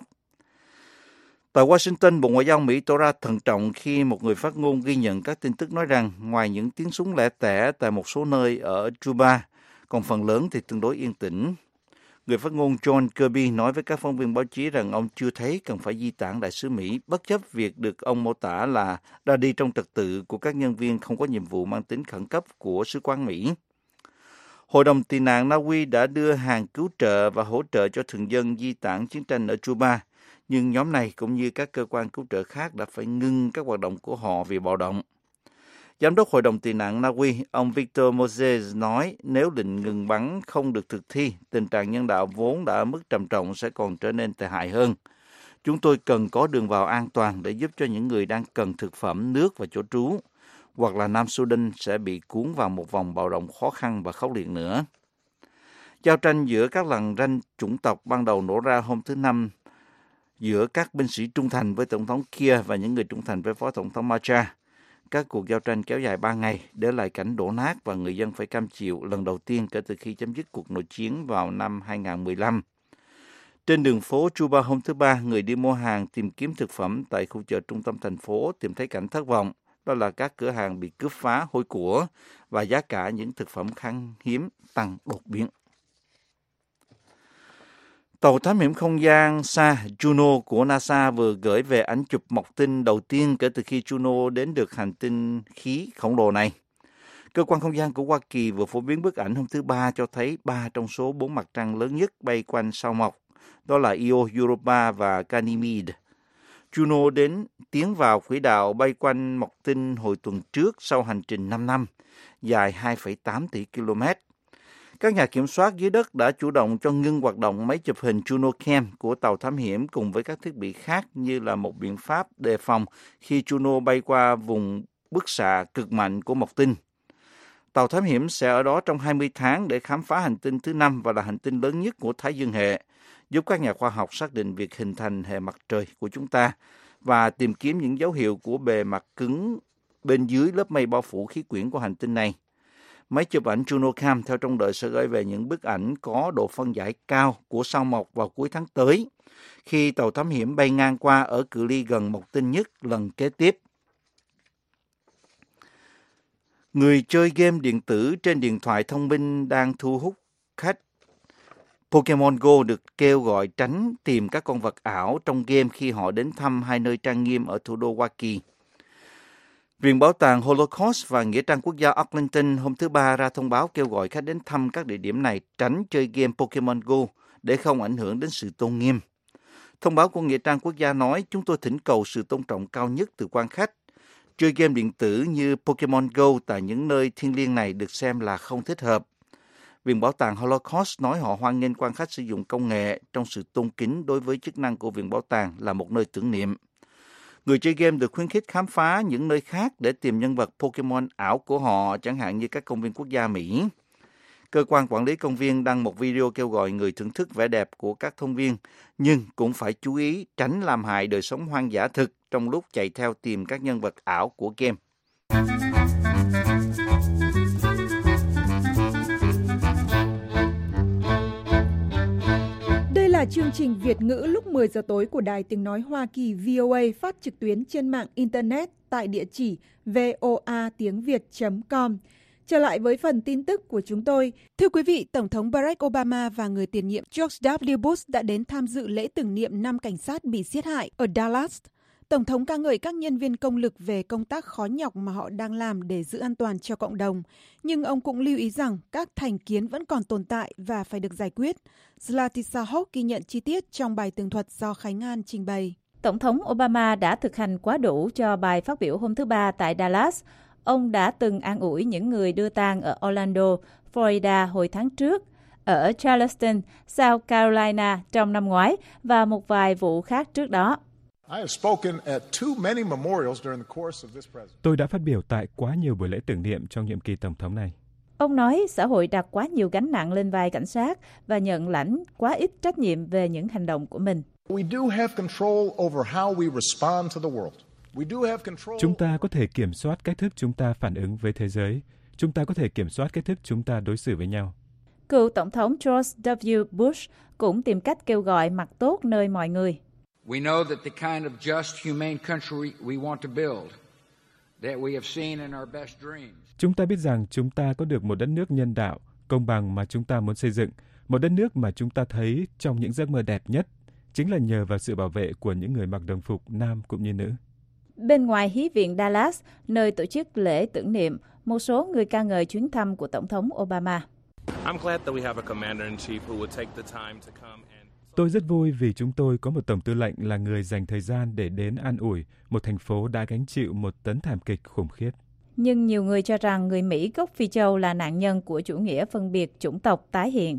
Tại Washington, Bộ Ngoại giao Mỹ tỏ ra thận trọng khi một người phát ngôn ghi nhận các tin tức nói rằng ngoài những tiếng súng lẻ tẻ tại một số nơi ở Juba, còn phần lớn thì tương đối yên tĩnh. Người phát ngôn John Kirby nói với các phóng viên báo chí rằng ông chưa thấy cần phải di tản đại sứ Mỹ, bất chấp việc được ông mô tả là ra đi trong trật tự của các nhân viên không có nhiệm vụ mang tính khẩn cấp của sứ quán Mỹ. Hội đồng tị nạn Na Uy đã đưa hàng cứu trợ và hỗ trợ cho thường dân di tản chiến tranh ở Juba, nhưng nhóm này cũng như các cơ quan cứu trợ khác đã phải ngưng các hoạt động của họ vì bạo động. Giám đốc Hội đồng tị nạn Na Uy, ông Victor Moses nói nếu lệnh ngừng bắn không được thực thi, tình trạng nhân đạo vốn đã ở mức trầm trọng sẽ còn trở nên tệ hại hơn. Chúng tôi cần có đường vào an toàn để giúp cho những người đang cần thực phẩm, nước và chỗ trú, hoặc là Nam Sudan sẽ bị cuốn vào một vòng bạo động khó khăn và khốc liệt nữa. Giao tranh giữa các lằn ranh chủng tộc ban đầu nổ ra hôm thứ Năm giữa các binh sĩ trung thành với Tổng thống Kiir và những người trung thành với Phó Tổng thống Machar. Các cuộc giao tranh kéo dài ba ngày, để lại cảnh đổ nát và người dân phải cam chịu lần đầu tiên kể từ khi chấm dứt cuộc nội chiến vào năm hai không một lăm. Trên đường phố Juba hôm thứ Ba, người đi mua hàng tìm kiếm thực phẩm tại khu chợ trung tâm thành phố tìm thấy cảnh thất vọng. Đó là các cửa hàng bị cướp phá, hôi của và giá cả những thực phẩm khan hiếm tăng đột biến. Tàu thám hiểm không gian xa Juno của NASA vừa gửi về ảnh chụp mộc tinh đầu tiên kể từ khi Juno đến được hành tinh khí khổng lồ này. Cơ quan không gian của Hoa Kỳ vừa phổ biến bức ảnh hôm thứ Ba cho thấy ba trong số bốn mặt trăng lớn nhất bay quanh sao Mộc, đó là Io, Europa và Ganymede. Juno đến tiến vào quỹ đạo bay quanh mộc tinh hồi tuần trước sau hành trình năm năm, dài hai phẩy tám tỷ ki lô mét. Các nhà kiểm soát dưới đất đã chủ động cho ngưng hoạt động máy chụp hình Juno Cam của tàu thám hiểm cùng với các thiết bị khác như là một biện pháp đề phòng khi Juno bay qua vùng bức xạ cực mạnh của mộc tinh. Tàu thám hiểm sẽ ở đó trong hai mươi tháng để khám phá hành tinh thứ năm và là hành tinh lớn nhất của Thái Dương hệ, giúp các nhà khoa học xác định việc hình thành hệ mặt trời của chúng ta và tìm kiếm những dấu hiệu của bề mặt cứng bên dưới lớp mây bao phủ khí quyển của hành tinh này. Máy chụp ảnh Juno Cam theo trông đợi sẽ gửi về những bức ảnh có độ phân giải cao của sao Mộc vào cuối tháng tới, khi tàu thám hiểm bay ngang qua ở cự ly gần mộc tinh nhất lần kế tiếp. Người chơi game điện tử trên điện thoại thông minh đang thu hút khách. Pokemon Go được kêu gọi tránh tìm các con vật ảo trong game khi họ đến thăm hai nơi trang nghiêm ở thủ đô Hoa Kỳ. Viện Bảo tàng Holocaust và Nghĩa trang Quốc gia Arlington hôm thứ Ba ra thông báo kêu gọi khách đến thăm các địa điểm này tránh chơi game Pokemon Go để không ảnh hưởng đến sự tôn nghiêm. Thông báo của Nghĩa trang Quốc gia nói chúng tôi thỉnh cầu sự tôn trọng cao nhất từ quan khách. Chơi game điện tử như Pokemon Go tại những nơi thiêng liêng này được xem là không thích hợp. Viện Bảo tàng Holocaust nói họ hoan nghênh quan khách sử dụng công nghệ trong sự tôn kính đối với chức năng của Viện Bảo tàng là một nơi tưởng niệm. Người chơi game được khuyến khích khám phá những nơi khác để tìm nhân vật Pokemon ảo của họ, chẳng hạn như các công viên quốc gia Mỹ. Cơ quan quản lý công viên đăng một video kêu gọi người thưởng thức vẻ đẹp của các thông viên, nhưng cũng phải chú ý tránh làm hại đời sống hoang dã thực trong lúc chạy theo tìm các nhân vật ảo của game. Đây là chương trình Việt ngữ lúc mười giờ tối của Đài Tiếng Nói Hoa Kỳ vê o a phát trực tuyến trên mạng Internet tại địa chỉ voa tiếng việt chấm com. Trở lại với phần tin tức của chúng tôi. Thưa quý vị, Tổng thống Barack Obama và người tiền nhiệm George W. Bush đã đến tham dự lễ tưởng niệm năm cảnh sát bị giết hại ở Dallas. Tổng thống ca ngợi các nhân viên công lực về công tác khó nhọc mà họ đang làm để giữ an toàn cho cộng đồng. Nhưng ông cũng lưu ý rằng các thành kiến vẫn còn tồn tại và phải được giải quyết. Zlatisa Hock ghi nhận chi tiết trong bài tường thuật do Khánh An trình bày. Tổng thống Obama đã thực hành quá đủ cho bài phát biểu hôm thứ Ba tại Dallas. Ông đã từng an ủi những người đưa tang ở Orlando, Florida hồi tháng trước, ở Charleston, South Carolina trong năm ngoái và một vài vụ khác trước đó. Tôi đã phát biểu tại quá nhiều buổi lễ tưởng niệm trong nhiệm kỳ Tổng thống này. Ông nói xã hội đặt quá nhiều gánh nặng lên vai cảnh sát và nhận lãnh quá ít trách nhiệm về những hành động của mình. Chúng ta có thể kiểm soát cách thức chúng ta phản ứng với thế giới. Chúng ta có thể kiểm soát cách thức chúng ta đối xử với nhau. Cựu Tổng thống George W. Bush cũng tìm cách kêu gọi mặt tốt nơi mọi người. We know that the kind of just, humane country we want to build, that we have seen in our best dreams. Chúng ta biết rằng chúng ta có được một đất nước nhân đạo, công bằng mà chúng ta muốn xây dựng, một đất nước mà chúng ta thấy trong những giấc mơ đẹp nhất, chính là nhờ vào sự bảo vệ của những người mặc đồng phục nam cũng như nữ. Bên ngoài Hí viện Dallas, nơi tổ chức lễ tưởng niệm, một số người ca ngợi chuyến thăm của Tổng thống Obama. Tôi rất vui vì chúng tôi có một tổng tư lệnh là người dành thời gian để đến an ủi một thành phố đã gánh chịu một tấn thảm kịch khủng khiếp. Nhưng nhiều người cho rằng người Mỹ gốc Phi Châu là nạn nhân của chủ nghĩa phân biệt chủng tộc tái hiện.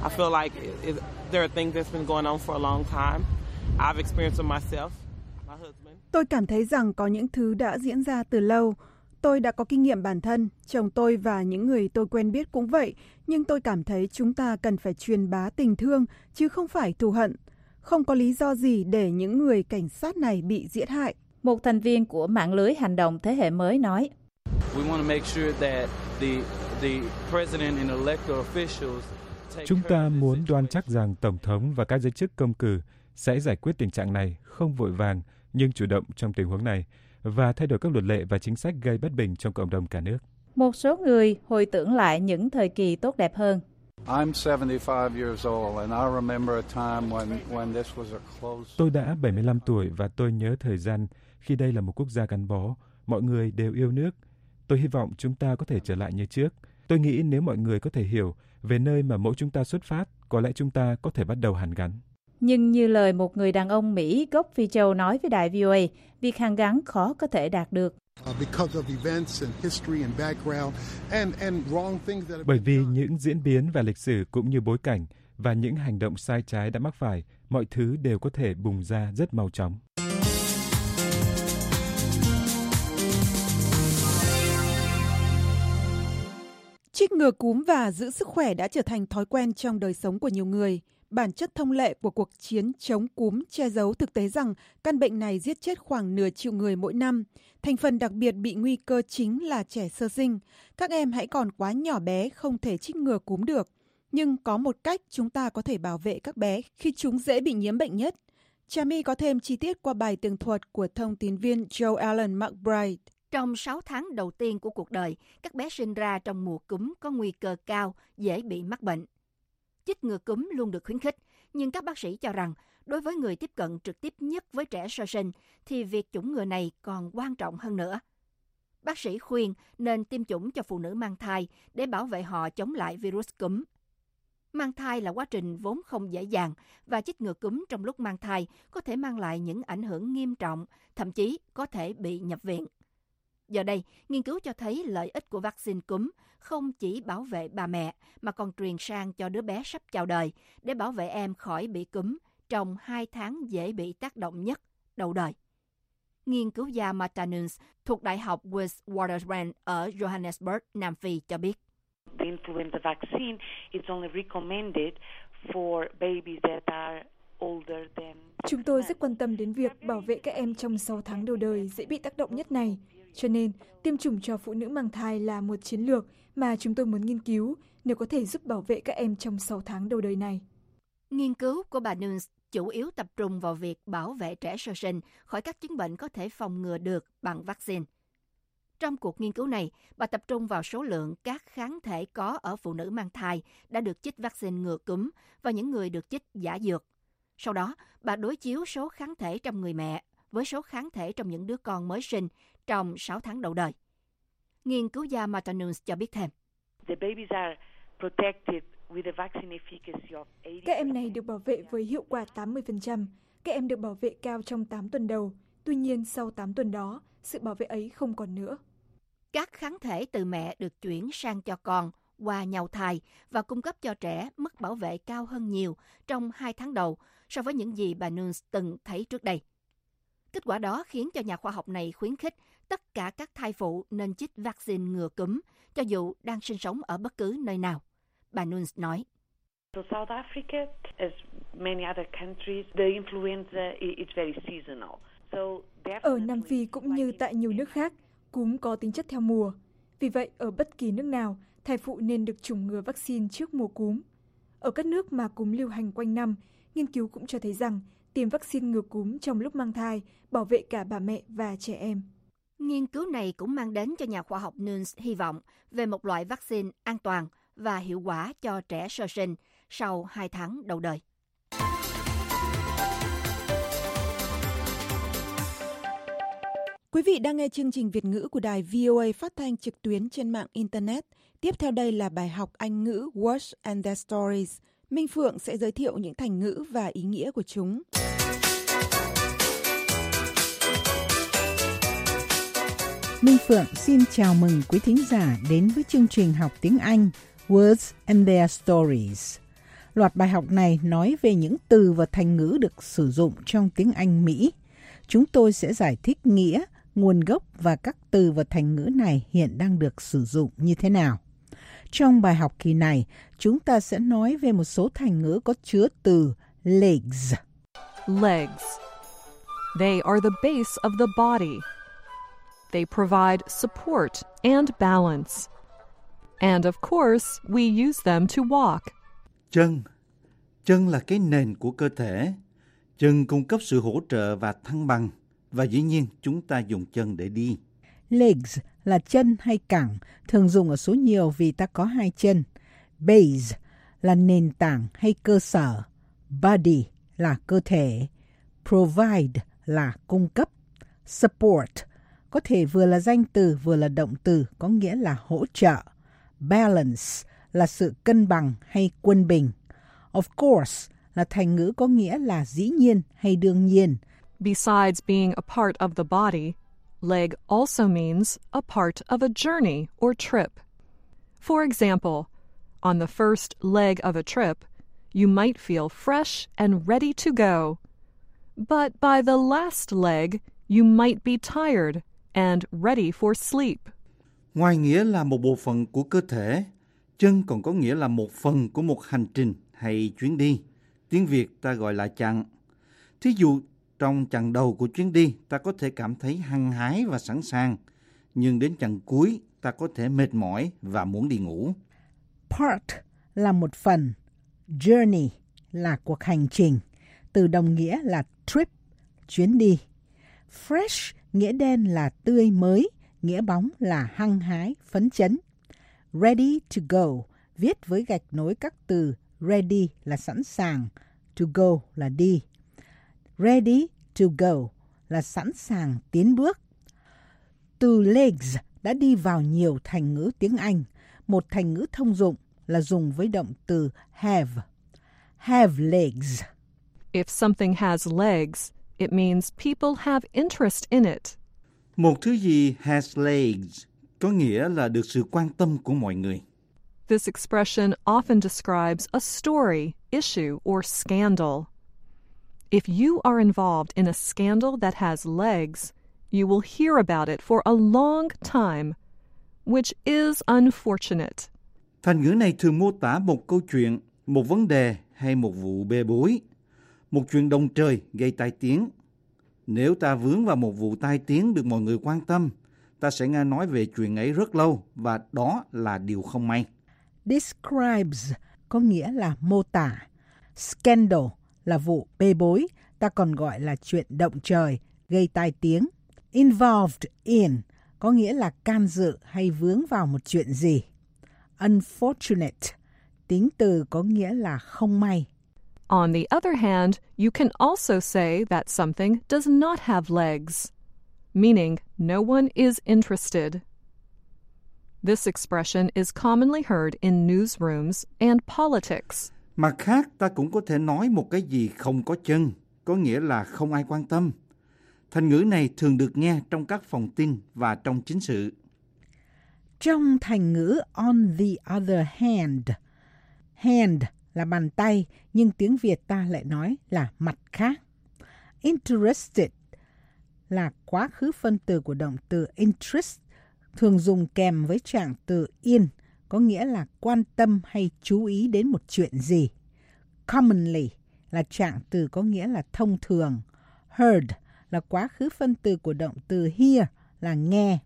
Tôi cảm thấy rằng có những thứ đã diễn ra từ lâu. Tôi đã có kinh nghiệm bản thân, chồng tôi và những người tôi quen biết cũng vậy, nhưng tôi cảm thấy chúng ta cần phải truyền bá tình thương, chứ không phải thù hận. Không có lý do gì để những người cảnh sát này bị giết hại. Một thành viên của mạng lưới hành động thế hệ mới nói. Chúng ta muốn đoan chắc rằng Tổng thống và các giới chức công cử sẽ giải quyết tình trạng này không vội vàng nhưng chủ động trong tình huống này và thay đổi các luật lệ và chính sách gây bất bình trong cộng đồng cả nước. Một số người hồi tưởng lại những thời kỳ tốt đẹp hơn. Tôi đã bảy mươi lăm tuổi và tôi nhớ thời gian khi đây là một quốc gia gắn bó, mọi người đều yêu nước. Tôi hy vọng chúng ta có thể trở lại như trước. Tôi nghĩ nếu mọi người có thể hiểu về nơi mà mỗi chúng ta xuất phát, có lẽ chúng ta có thể bắt đầu hàn gắn. Nhưng như lời một người đàn ông Mỹ gốc Phi Châu nói với đài vê o a, việc hàn gắn khó có thể đạt được. Bởi vì những diễn biến và lịch sử cũng như bối cảnh và những hành động sai trái đã mắc phải, mọi thứ đều có thể bùng ra rất mau chóng. Chích ngừa cúm và giữ sức khỏe đã trở thành thói quen trong đời sống của nhiều người. Bản chất thông lệ của cuộc chiến chống cúm che giấu thực tế rằng căn bệnh này giết chết khoảng nửa triệu người mỗi năm. Thành phần đặc biệt bị nguy cơ chính là trẻ sơ sinh. Các em hãy còn quá nhỏ bé không thể chích ngừa cúm được. Nhưng có một cách chúng ta có thể bảo vệ các bé khi chúng dễ bị nhiễm bệnh nhất. Trà My có thêm chi tiết qua bài tường thuật của thông tín viên Joe Allen McBride. Trong sáu tháng đầu tiên của cuộc đời, các bé sinh ra trong mùa cúm có nguy cơ cao, dễ bị mắc bệnh. Chích ngừa cúm luôn được khuyến khích, nhưng các bác sĩ cho rằng đối với người tiếp cận trực tiếp nhất với trẻ sơ sinh thì việc chủng ngừa này còn quan trọng hơn nữa. Bác sĩ khuyên nên tiêm chủng cho phụ nữ mang thai để bảo vệ họ chống lại virus cúm. Mang thai là quá trình vốn không dễ dàng và chích ngừa cúm trong lúc mang thai có thể mang lại những ảnh hưởng nghiêm trọng, thậm chí có thể bị nhập viện. Giờ đây, nghiên cứu cho thấy lợi ích của vaccine cúm không chỉ bảo vệ bà mẹ mà còn truyền sang cho đứa bé sắp chào đời để bảo vệ em khỏi bị cúm trong hai tháng dễ bị tác động nhất đầu đời. Nghiên cứu gia Marta Nunes thuộc Đại học Witwatersrand ở Johannesburg, Nam Phi cho biết. The influenza vaccine is only recommended for babies that are older than... Chúng tôi rất quan tâm đến việc bảo vệ các em trong sáu tháng đầu đời dễ bị tác động nhất này. Cho nên, tiêm chủng cho phụ nữ mang thai là một chiến lược mà chúng tôi muốn nghiên cứu nếu có thể giúp bảo vệ các em trong sáu tháng đầu đời này. Nghiên cứu của bà Nunes chủ yếu tập trung vào việc bảo vệ trẻ sơ sinh khỏi các chứng bệnh có thể phòng ngừa được bằng vaccine. Trong cuộc nghiên cứu này, bà tập trung vào số lượng các kháng thể có ở phụ nữ mang thai đã được chích vaccine ngừa cúm và những người được chích giả dược. Sau đó, bà đối chiếu số kháng thể trong người mẹ với số kháng thể trong những đứa con mới sinh trong sáu tháng đầu đời. Nghiên cứu gia Marta Nunes cho biết thêm. Các em này được bảo vệ với hiệu quả tám mươi phần trăm. Các em được bảo vệ cao trong tám tuần đầu. Tuy nhiên, sau tám tuần đó, sự bảo vệ ấy không còn nữa. Các kháng thể từ mẹ được chuyển sang cho con qua nhau thai và cung cấp cho trẻ mức bảo vệ cao hơn nhiều trong hai tháng đầu so với những gì bà Nunes từng thấy trước đây. Kết quả đó khiến cho nhà khoa học này khuyến khích tất cả các thai phụ nên chích vaccine ngừa cúm, cho dù đang sinh sống ở bất cứ nơi nào. Bà Nunes nói. South Africa, as many other countries, the influenza is very seasonal. Ở Nam Phi cũng như tại nhiều nước khác, cúm có tính chất theo mùa. Vì vậy, ở bất kỳ nước nào, thai phụ nên được chủng ngừa vaccine trước mùa cúm. Ở các nước mà cúm lưu hành quanh năm, nghiên cứu cũng cho thấy rằng tiêm vaccine ngừa cúm trong lúc mang thai bảo vệ cả bà mẹ và trẻ em. Nghiên cứu này cũng mang đến cho nhà khoa học Nunes hy vọng về một loại vaccine an toàn và hiệu quả cho trẻ sơ sinh sau hai tháng đầu đời. Quý vị đang nghe chương trình Việt ngữ của đài vê o a phát thanh trực tuyến trên mạng Internet. Tiếp theo đây là bài học Anh ngữ Words and Their Stories. Minh Phượng sẽ giới thiệu những thành ngữ và ý nghĩa của chúng. Minh Phượng xin chào mừng quý thính giả đến với chương trình học tiếng Anh Words and Their Stories. Loạt bài học này nói về những từ và thành ngữ được sử dụng trong tiếng Anh Mỹ. Chúng tôi sẽ giải thích nghĩa, nguồn gốc và các từ và thành ngữ này hiện đang được sử dụng như thế nào. Trong bài học kỳ này, chúng ta sẽ nói về một số thành ngữ có chứa từ legs. Legs. They are the base of the body. They provide support and balance. And of course, we use them to walk. Chân. Chân là cái nền của cơ thể. Chân cung cấp sự hỗ trợ và thăng bằng. Và dĩ nhiên, chúng ta dùng chân để đi. Legs là chân hay cẳng, thường dùng ở số nhiều vì ta có hai chân. Base là nền tảng hay cơ sở. Body là cơ thể. Provide là cung cấp. Support có thể vừa là danh từ vừa là động từ, có nghĩa là hỗ trợ. Balance là sự cân bằng hay quân bình. Of course là thành ngữ có nghĩa là dĩ nhiên hay đương nhiên. Besides being a part of the body, leg also means a part of a journey or trip. For example, on the first leg of a trip, you might feel fresh and ready to go. But by the last leg, you might be tired and ready for sleep. Ngoài nghĩa là một bộ phận của cơ thể, chân còn có nghĩa là một phần của một hành trình hay chuyến đi. Tiếng Việt ta gọi là chặng. Thí dụ, trong chặng đầu của chuyến đi, ta có thể cảm thấy hăng hái và sẵn sàng. Nhưng đến chặng cuối, ta có thể mệt mỏi và muốn đi ngủ. Part là một phần. Journey là cuộc hành trình. Từ đồng nghĩa là trip, chuyến đi. Fresh nghĩa đen là tươi mới, nghĩa bóng là hăng hái, phấn chấn. Ready to go, viết với gạch nối các từ ready là sẵn sàng, to go là đi. Ready to go là sẵn sàng tiến bước. Từ legs đã đi vào nhiều thành ngữ tiếng Anh. Một thành ngữ thông dụng là dùng với động từ have. Have legs. If something has legs, it means people have interest in it. Một thứ gì has legs có nghĩa là được sự quan tâm của mọi người. This expression often describes a story, issue, or scandal. If you are involved in a scandal that has legs, you will hear about it for a long time, which is unfortunate. Thành ngữ này thường mô tả một câu chuyện, một vấn đề hay một vụ bê bối, một chuyện động trời gây tai tiếng. Nếu ta vướng vào một vụ tai tiếng được mọi người quan tâm, ta sẽ nghe nói về chuyện ấy rất lâu và đó là điều không may. Describes có nghĩa là mô tả. Scandal là vụ bê bối, ta còn gọi là chuyện động trời, gây tai tiếng. Involved in có nghĩa là can dự hay vướng vào một chuyện gì. Unfortunate, tính từ có nghĩa là không may. On the other hand, you can also say that something does not have legs, meaning no one is interested. This expression is commonly heard in newsrooms and politics. Mặt khác, ta cũng có thể nói một cái gì không có chân, có nghĩa là không ai quan tâm. Thành ngữ này thường được nghe trong các phòng tin và trong chính sự. Trong thành ngữ on the other hand, hand là bàn tay, nhưng tiếng Việt ta lại nói là mặt khác. Interested là quá khứ phân từ của động từ interest, thường dùng kèm với trạng từ in, có nghĩa là quan tâm hay chú ý đến một chuyện gì. Commonly là trạng từ có nghĩa là thông thường. Heard là quá khứ phân từ của động từ hear là nghe.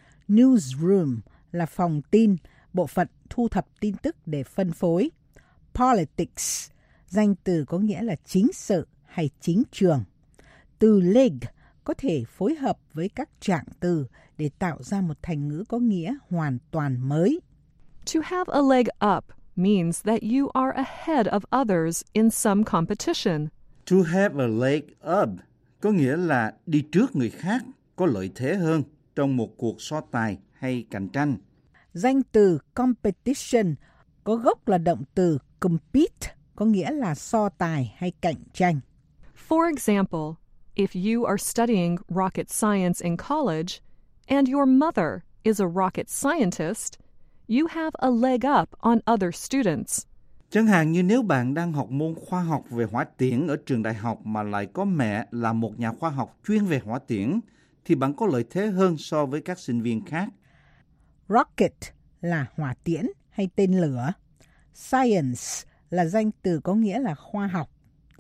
Newsroom là phòng tin, bộ phận thu thập tin tức để phân phối. Politics, danh từ có nghĩa là chính sự hay chính trường. Từ leg có thể phối hợp với các trạng từ để tạo ra một thành ngữ có nghĩa hoàn toàn mới. To have a leg up means that you are ahead of others in some competition. To have a leg up có nghĩa là đi trước người khác, có lợi thế hơn trong một cuộc so tài hay cạnh tranh. Danh từ competition có gốc là động từ compete, có nghĩa là so tài hay cạnh tranh. For example, if you are studying rocket science in college and your mother is a rocket scientist, you have a leg up on other students. Chẳng hạn như nếu bạn đang học môn khoa học về hỏa tiễn ở trường đại học mà lại có mẹ là một nhà khoa học chuyên về hỏa tiễn, thì bạn có lợi thế hơn so với các sinh viên khác. Rocket là hỏa tiễn hay tên lửa. Science là danh từ có nghĩa là khoa học.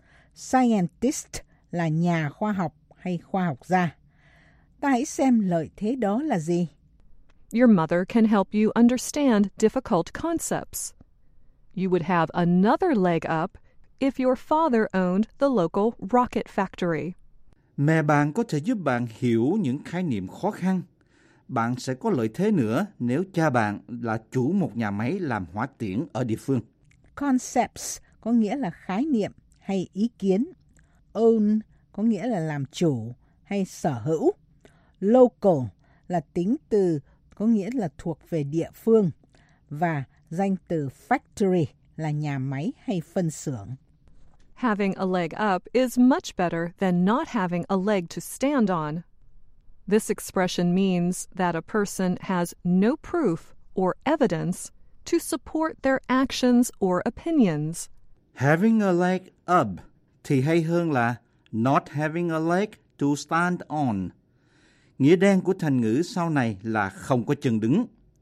Scientist là nhà khoa học hay khoa học gia. Ta hãy xem lợi thế đó là gì. Your mother can help you understand difficult concepts. You would have another leg up if your father owned the local rocket factory. Mẹ bạn có thể giúp bạn hiểu những khái niệm khó khăn. Bạn sẽ có lợi thế nữa nếu cha bạn là chủ một nhà máy làm hỏa tiễn ở địa phương. Concepts có nghĩa là khái niệm hay ý kiến. Own có nghĩa là làm chủ hay sở hữu. Local là tính từ có nghĩa là thuộc về địa phương. Và danh từ factory là nhà máy hay phân xưởng. Having a leg up is much better than not having a leg to stand on. This expression means that a person has no proof or evidence to support their actions or opinions. Having a leg up thì hay hơn là not having a leg to stand on. Nghĩa đen của thành ngữ sau này là không có chân đứng.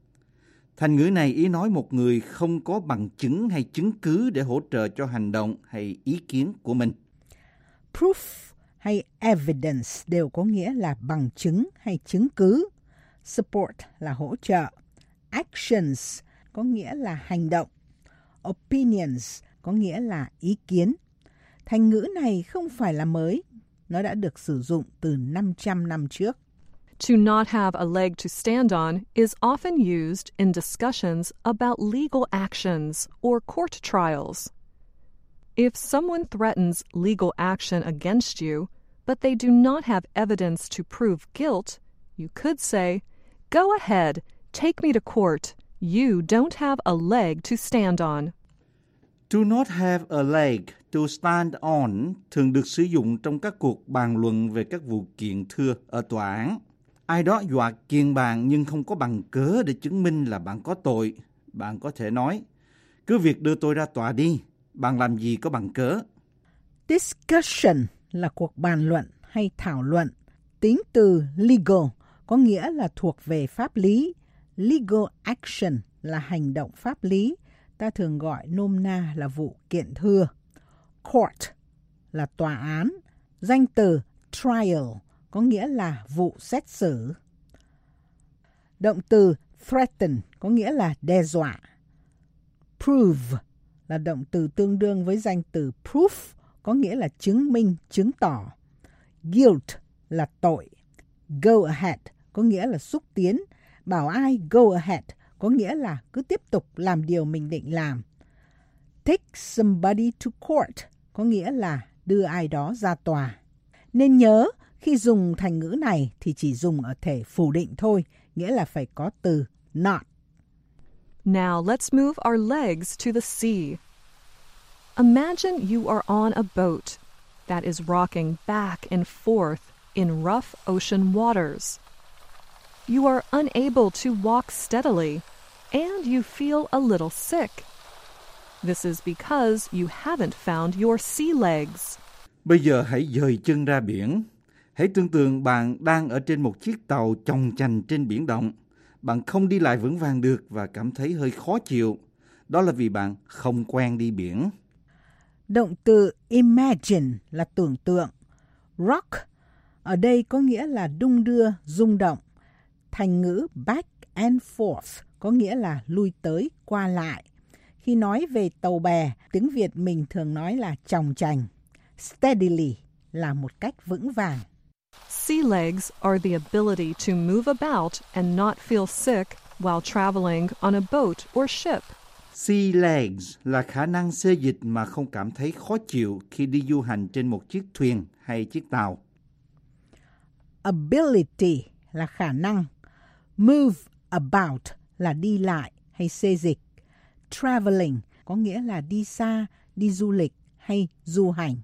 Thành ngữ này ý nói một người không có bằng chứng hay chứng cứ để hỗ trợ cho hành động hay ý kiến của mình. Proof hay evidence đều có nghĩa là bằng chứng hay chứng cứ. Support là hỗ trợ. Actions có nghĩa là hành động. Opinions có nghĩa là ý kiến. Thành ngữ này không phải là mới. Nó đã được sử dụng từ năm trăm năm trước. To not have a leg to stand on is often used in discussions about legal actions or court trials. If someone threatens legal action against you, but they do not have evidence to prove guilt, you could say, "Go ahead, take me to court. You don't have a leg to stand on." To not have a leg to stand on thường được sử dụng trong các cuộc bàn luận về các vụ kiện thưa ở tòa án. Ai đó dọa kiện bạn nhưng không có bằng cớ để chứng minh là bạn có tội. Bạn có thể nói, cứ việc đưa tôi ra tòa đi, bạn làm gì có bằng cớ. Discussion là cuộc bàn luận hay thảo luận. Tính từ legal có nghĩa là thuộc về pháp lý. Legal action là hành động pháp lý. Ta thường gọi nôm na là vụ kiện thưa. Court là tòa án. Danh từ trial có nghĩa là vụ xét xử. Động từ threaten có nghĩa là đe dọa. Prove là động từ tương đương với danh từ proof có nghĩa là chứng minh, chứng tỏ. Guilt là tội. Go ahead có nghĩa là xúc tiến. Bảo ai go ahead có nghĩa là cứ tiếp tục làm điều mình định làm. Take somebody to court có nghĩa là đưa ai đó ra tòa. Nên nhớ, khi dùng thành ngữ này thì chỉ dùng ở thể phủ định thôi, nghĩa là phải có từ not. Now let's move our legs to the sea. Imagine you are on a boat that is rocking back and forth in rough ocean waters. You are unable to walk steadily, and you feel a little sick. This is because you haven't found your sea legs. Bây giờ hãy dời chân ra biển. Hãy tưởng tượng bạn đang ở trên một chiếc tàu chồng chành trên biển động. Bạn không đi lại vững vàng được và cảm thấy hơi khó chịu. Đó là vì bạn không quen đi biển. Động từ imagine là tưởng tượng. Rock ở đây có nghĩa là đung đưa, rung động. Thành ngữ back and forth có nghĩa là lui tới, qua lại. Khi nói về tàu bè, tiếng Việt mình thường nói là chòng chành. Steadily là một cách vững vàng. Sea legs are the ability to move about and not feel sick while traveling on a boat or ship. Sea legs là khả năng xê dịch mà không cảm thấy khó chịu khi đi du hành trên một chiếc thuyền hay chiếc tàu. Ability là khả năng. Move about là đi lại hay xê dịch. Traveling có nghĩa là đi xa, đi du lịch hay du hành.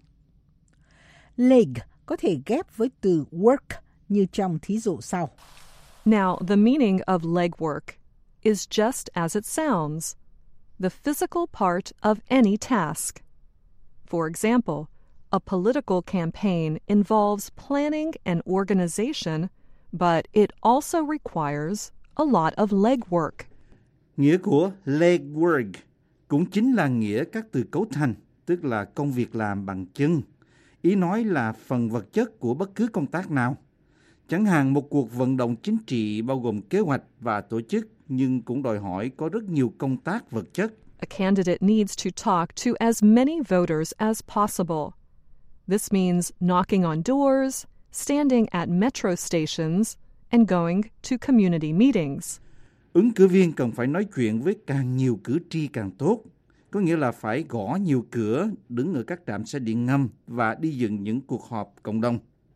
Leg có thể ghép với từ work như trong thí dụ sau. Now, the meaning of leg work is just as it sounds, the physical part of any task. For example, a political campaign involves planning and organization, but it also requires a lot of leg work. Nghĩa của leg work cũng chính là nghĩa các từ cấu thành, tức là công việc làm bằng chân. Ý nói là phần vật chất của bất cứ công tác nào. Chẳng hạn một cuộc vận động chính trị bao gồm kế hoạch và tổ chức, nhưng cũng đòi hỏi có rất nhiều công tác vật chất. A candidate needs to talk to as many voters as possible. This means knocking on doors, standing at metro stations, and going to community meetings. Ứng cử viên cần phải nói chuyện với càng nhiều cử tri càng tốt. Có nghĩa là phải gõ nhiều cửa, đứng ở các trạm xe điện ngầm và đi dự những cuộc họp cộng đồng.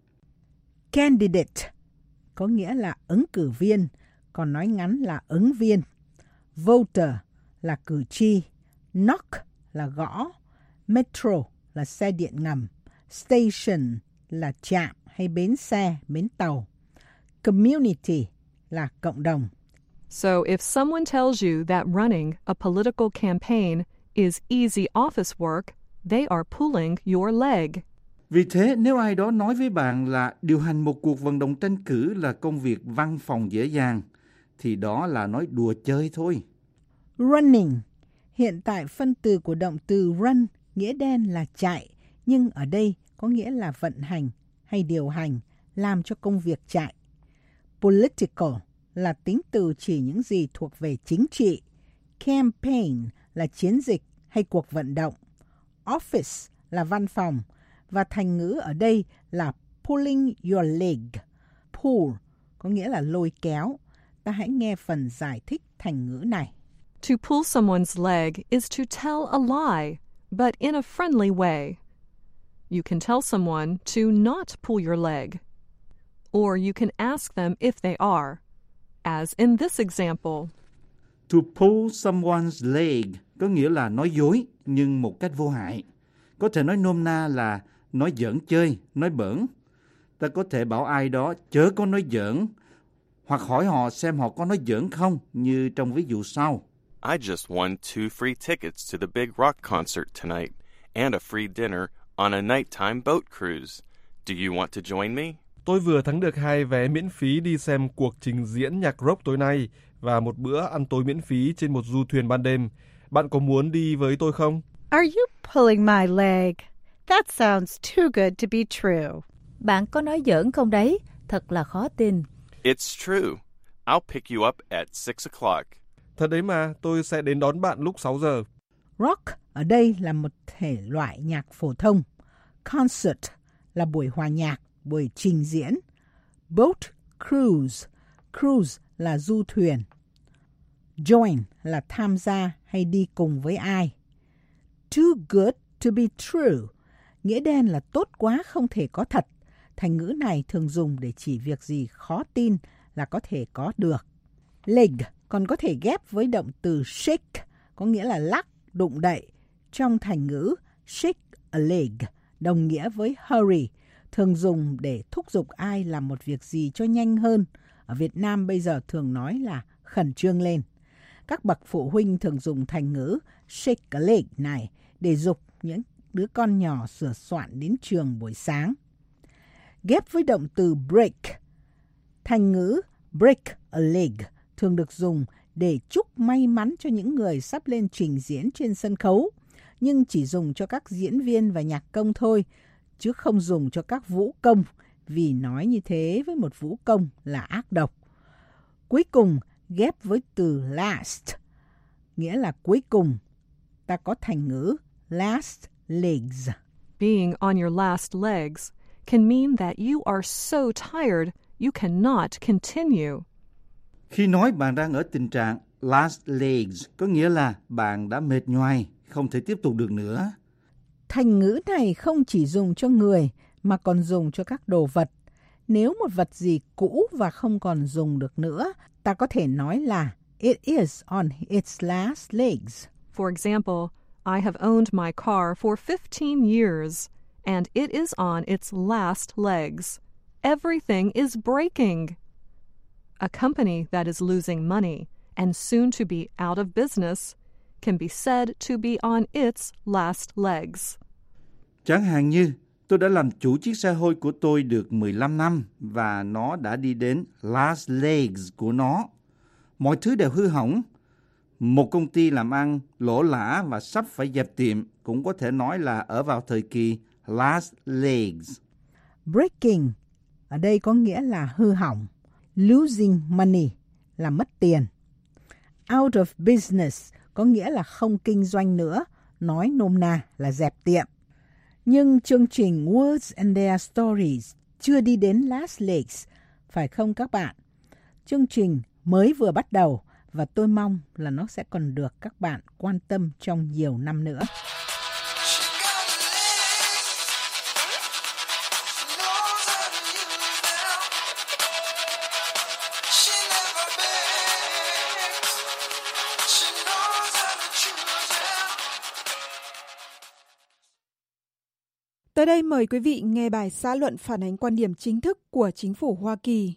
Candidate có nghĩa là ứng cử viên, còn nói ngắn là ứng viên. Voter là cử tri. Knock là gõ. Metro là xe điện ngầm. Station là trạm hay bến xe, bến tàu. Community là cộng đồng. So if someone tells you that running a political campaign is easy office work, they are pulling your leg. Vì thế, nếu ai đó nói với bạn là điều hành một cuộc vận động tranh cử là công việc văn phòng dễ dàng, thì đó là nói đùa chơi thôi. Running, hiện tại phân từ của động từ run, nghĩa đen là chạy, nhưng ở đây có nghĩa là vận hành hay điều hành, làm cho công việc chạy. Political là tính từ chỉ những gì thuộc về chính trị. Campaign là chiến dịch hay cuộc vận động. Office là văn phòng. Và thành ngữ ở đây là pulling your leg. Pull có nghĩa là lôi kéo. Ta hãy nghe phần giải thích thành ngữ này. To pull someone's leg is to tell a lie, but in a friendly way. You can tell someone to not pull your leg. Or you can ask them if they are. As in this example. To pull someone's leg có nghĩa là nói dối nhưng một cách vô hại. Có thể nói nôm na là nói giỡn chơi, nói bỡn. Ta có thể bảo ai đó chớ có nói giỡn, hoặc hỏi họ xem họ có nói giỡn không, như trong ví dụ sau. I just won two free tickets to the big rock concert tonight and a free dinner on a nighttime boat cruise. Do you want to join me? Tôi vừa thắng được hai vé miễn phí đi xem cuộc trình diễn nhạc rock tối nay và một bữa ăn tối miễn phí trên một du thuyền ban đêm. Bạn có muốn đi với tôi không? Are you pulling my leg? That sounds too good to be true. Bạn có nói giỡn không đấy? Thật là khó tin. It's true. I'll pick you up at six o'clock. Thật đấy mà, tôi sẽ đến đón bạn lúc sáu giờ. Rock ở đây là một thể loại nhạc phổ thông. Concert là buổi hòa nhạc, buổi trình diễn. Boat cruise Cruise là du thuyền. Join là tham gia hay đi cùng với ai. Too good to be true, nghĩa đen là tốt quá không thể có thật. Thành ngữ này thường dùng để chỉ việc gì khó tin là có thể có được. Leg còn có thể ghép với động từ shake, có nghĩa là lắc, đụng đậy. Trong thành ngữ shake a leg đồng nghĩa với hurry, thường dùng để thúc giục ai làm một việc gì cho nhanh hơn. Ở Việt Nam bây giờ thường nói là khẩn trương lên. Các bậc phụ huynh thường dùng thành ngữ shake a leg này để giục những đứa con nhỏ sửa soạn đến trường buổi sáng. Ghép với động từ break, thành ngữ break a leg thường được dùng để chúc may mắn cho những người sắp lên trình diễn trên sân khấu, nhưng chỉ dùng cho các diễn viên và nhạc công thôi, chứ không dùng cho các vũ công, vì nói như thế với một vũ công là ác độc. Cuối cùng ghép với từ last, nghĩa là cuối cùng. Ta có thành ngữ last legs. Being on your last legs can mean that you are so tired you cannot continue. Khi nói bạn đang ở tình trạng last legs, có nghĩa là bạn đã mệt nhoài, không thể tiếp tục được nữa. Thành ngữ này không chỉ dùng cho người mà còn dùng cho các đồ vật. Nếu một vật gì cũ và không còn dùng được nữa, ta có thể nói là it is on its last legs. For example, I have owned my car for fifteen years and it is on its last legs. Everything is breaking. A company that is losing money and soon to be out of business can be said to be on its last legs. Chẳng hạn như, tôi đã làm chủ chiếc xe hơi của tôi được mười lăm năm và nó đã đi đến last legs của nó. Mọi thứ đều hư hỏng. Một công ty làm ăn lỗ lã và sắp phải dẹp tiệm cũng có thể nói là ở vào thời kỳ last legs. Breaking ở đây có nghĩa là hư hỏng. Losing money là mất tiền. Out of business có nghĩa là không kinh doanh nữa, nói nôm na là dẹp tiệm. Nhưng chương trình Words and Their Stories chưa đi đến last legs, phải không các bạn? Chương trình mới vừa bắt đầu và tôi mong là nó sẽ còn được các bạn quan tâm trong nhiều năm nữa. Tới đây mời quý vị nghe bài xã luận phản ánh quan điểm chính thức của chính phủ Hoa Kỳ.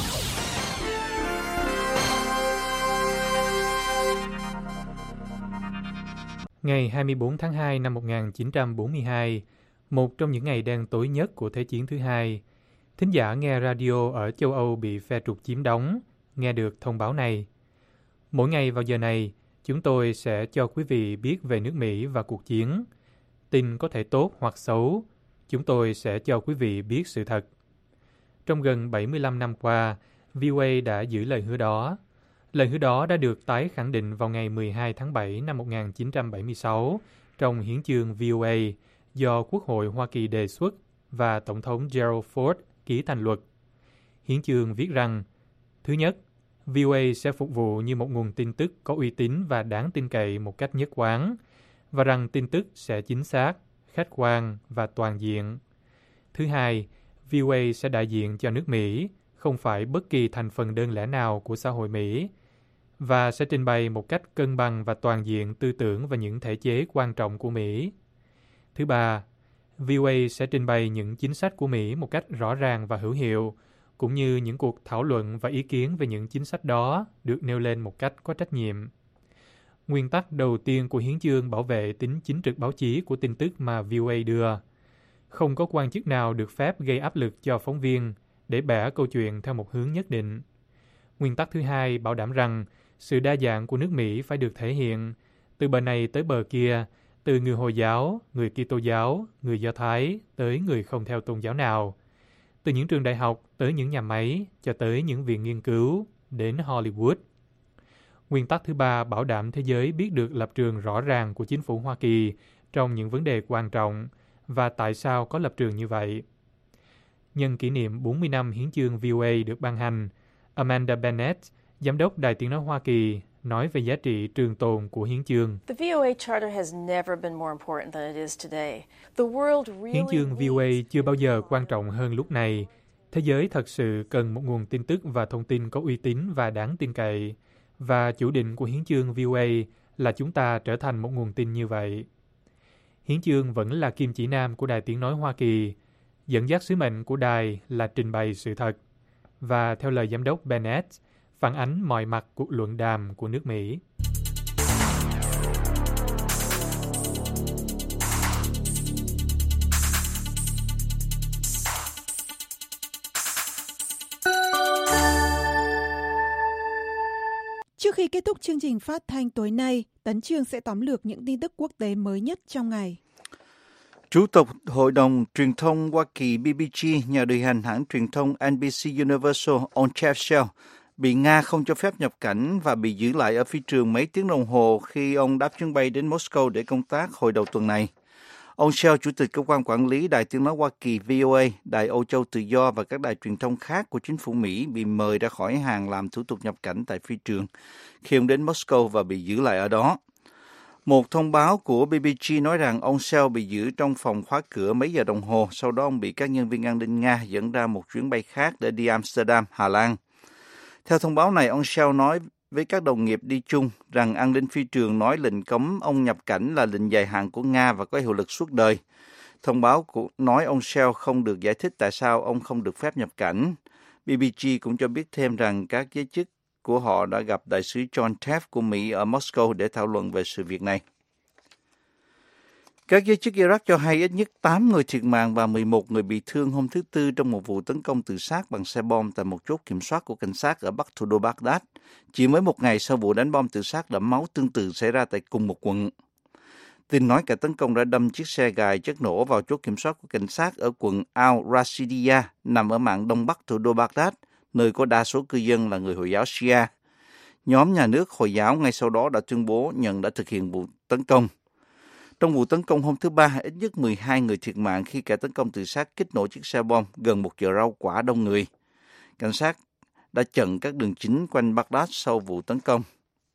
Ngày hai mươi bốn tháng hai năm một nghìn chín trăm bốn mươi hai, một trong những ngày đen tối nhất của Thế chiến thứ hai, thính giả nghe radio ở châu Âu bị phe trục chiếm đóng, nghe được thông báo này. Mỗi ngày vào giờ này, chúng tôi sẽ cho quý vị biết về nước Mỹ và cuộc chiến. Tin có thể tốt hoặc xấu, chúng tôi sẽ cho quý vị biết sự thật. Trong gần bảy mươi lăm năm qua, vê o a đã giữ lời hứa đó. Lời hứa đó đã được tái khẳng định vào ngày mười hai tháng bảy năm một nghìn chín trăm bảy mươi sáu trong hiến chương vê o a do Quốc hội Hoa Kỳ đề xuất và Tổng thống Gerald Ford ký thành luật. Hiến chương viết rằng, thứ nhất, vê o a sẽ phục vụ như một nguồn tin tức có uy tín và đáng tin cậy một cách nhất quán, và rằng tin tức sẽ chính xác, khách quan và toàn diện. Thứ hai, vê o a sẽ đại diện cho nước Mỹ, không phải bất kỳ thành phần đơn lẻ nào của xã hội Mỹ, và sẽ trình bày một cách cân bằng và toàn diện tư tưởng và những thể chế quan trọng của Mỹ. Thứ ba, vê o a sẽ trình bày những chính sách của Mỹ một cách rõ ràng và hữu hiệu, cũng như những cuộc thảo luận và ý kiến về những chính sách đó được nêu lên một cách có trách nhiệm. Nguyên tắc đầu tiên của hiến chương bảo vệ tính chính trực báo chí của tin tức mà vê o a đưa. Không có quan chức nào được phép gây áp lực cho phóng viên để bẻ câu chuyện theo một hướng nhất định. Nguyên tắc thứ hai bảo đảm rằng sự đa dạng của nước Mỹ phải được thể hiện từ bờ này tới bờ kia, từ người Hồi giáo, người Kitô giáo, người Do Thái tới người không theo tôn giáo nào, từ những trường đại học tới những nhà máy cho tới những viện nghiên cứu đến Hollywood. Nguyên tắc thứ ba bảo đảm thế giới biết được lập trường rõ ràng của chính phủ Hoa Kỳ trong những vấn đề quan trọng và tại sao có lập trường như vậy. Nhân kỷ niệm bốn mươi năm hiến chương vê o a được ban hành, Amanda Bennett, giám đốc Đài Tiếng Nói Hoa Kỳ, nói về giá trị trường tồn của hiến chương. Hiến chương vê o a chưa bao giờ quan trọng hơn lúc này. Thế giới thật sự cần một nguồn tin tức và thông tin có uy tín và đáng tin cậy. Và chủ định của hiến chương vê o a là chúng ta trở thành một nguồn tin như vậy. Hiến chương vẫn là kim chỉ nam của Đài Tiếng Nói Hoa Kỳ. Dẫn dắt sứ mệnh của đài là trình bày sự thật. Và theo lời giám đốc Bennett, phản ánh mọi mặt cuộc luận đàm của nước Mỹ. Trước khi kết thúc chương trình phát thanh tối nay, Tấn Chương sẽ tóm lược những tin tức quốc tế mới nhất trong ngày. Chủ tịch Hội đồng Truyền thông Hoa Kỳ B B G, nhà điều hành hãng truyền thông N B C Universal, ông Jeff Shell, bị Nga không cho phép nhập cảnh và bị giữ lại ở phi trường mấy tiếng đồng hồ khi ông đáp chuyến bay đến Moscow để công tác hồi đầu tuần này. Ông Shell, chủ tịch cơ quan quản lý Đài Tiếng Nói Hoa Kỳ V O A, Đài Âu Châu Tự Do và các đài truyền thông khác của chính phủ Mỹ bị mời ra khỏi hàng làm thủ tục nhập cảnh tại phi trường khi ông đến Moscow và bị giữ lại ở đó. Một thông báo của B B G nói rằng ông Shell bị giữ trong phòng khóa cửa mấy giờ đồng hồ, sau đó ông bị các nhân viên an ninh Nga dẫn ra một chuyến bay khác để đi Amsterdam, Hà Lan. Theo thông báo này, ông Shell nói với các đồng nghiệp đi chung rằng an ninh phi trường nói lệnh cấm ông nhập cảnh là lệnh dài hạn của Nga và có hiệu lực suốt đời. Thông báo của nói ông Shell không được giải thích tại sao ông không được phép nhập cảnh. B B G cũng cho biết thêm rằng các giới chức của họ đã gặp đại sứ John Taft của Mỹ ở Moscow để thảo luận về sự việc này. Các giới chức Iraq cho hay ít nhất tám người thiệt mạng và mười một người bị thương hôm thứ Tư trong một vụ tấn công tự sát bằng xe bom tại một chốt kiểm soát của cảnh sát ở bắc thủ đô Baghdad, chỉ mới một ngày sau vụ đánh bom tự sát đẫm máu tương tự xảy ra tại cùng một quận. Tin nói kẻ tấn công đã đâm chiếc xe gài chất nổ vào chốt kiểm soát của cảnh sát ở quận Al-Rashidiyah, nằm ở mạn đông bắc thủ đô Baghdad, nơi có đa số cư dân là người Hồi giáo Shia. Nhóm nhà nước Hồi giáo ngay sau đó đã tuyên bố nhận đã thực hiện vụ tấn công. Trong vụ tấn công hôm thứ Ba, ít nhất mười hai người thiệt mạng khi kẻ tấn công tự sát kích nổ chiếc xe bom gần một chợ rau quả đông người. Cảnh sát đã chặn các đường chính quanh Baghdad sau vụ tấn công.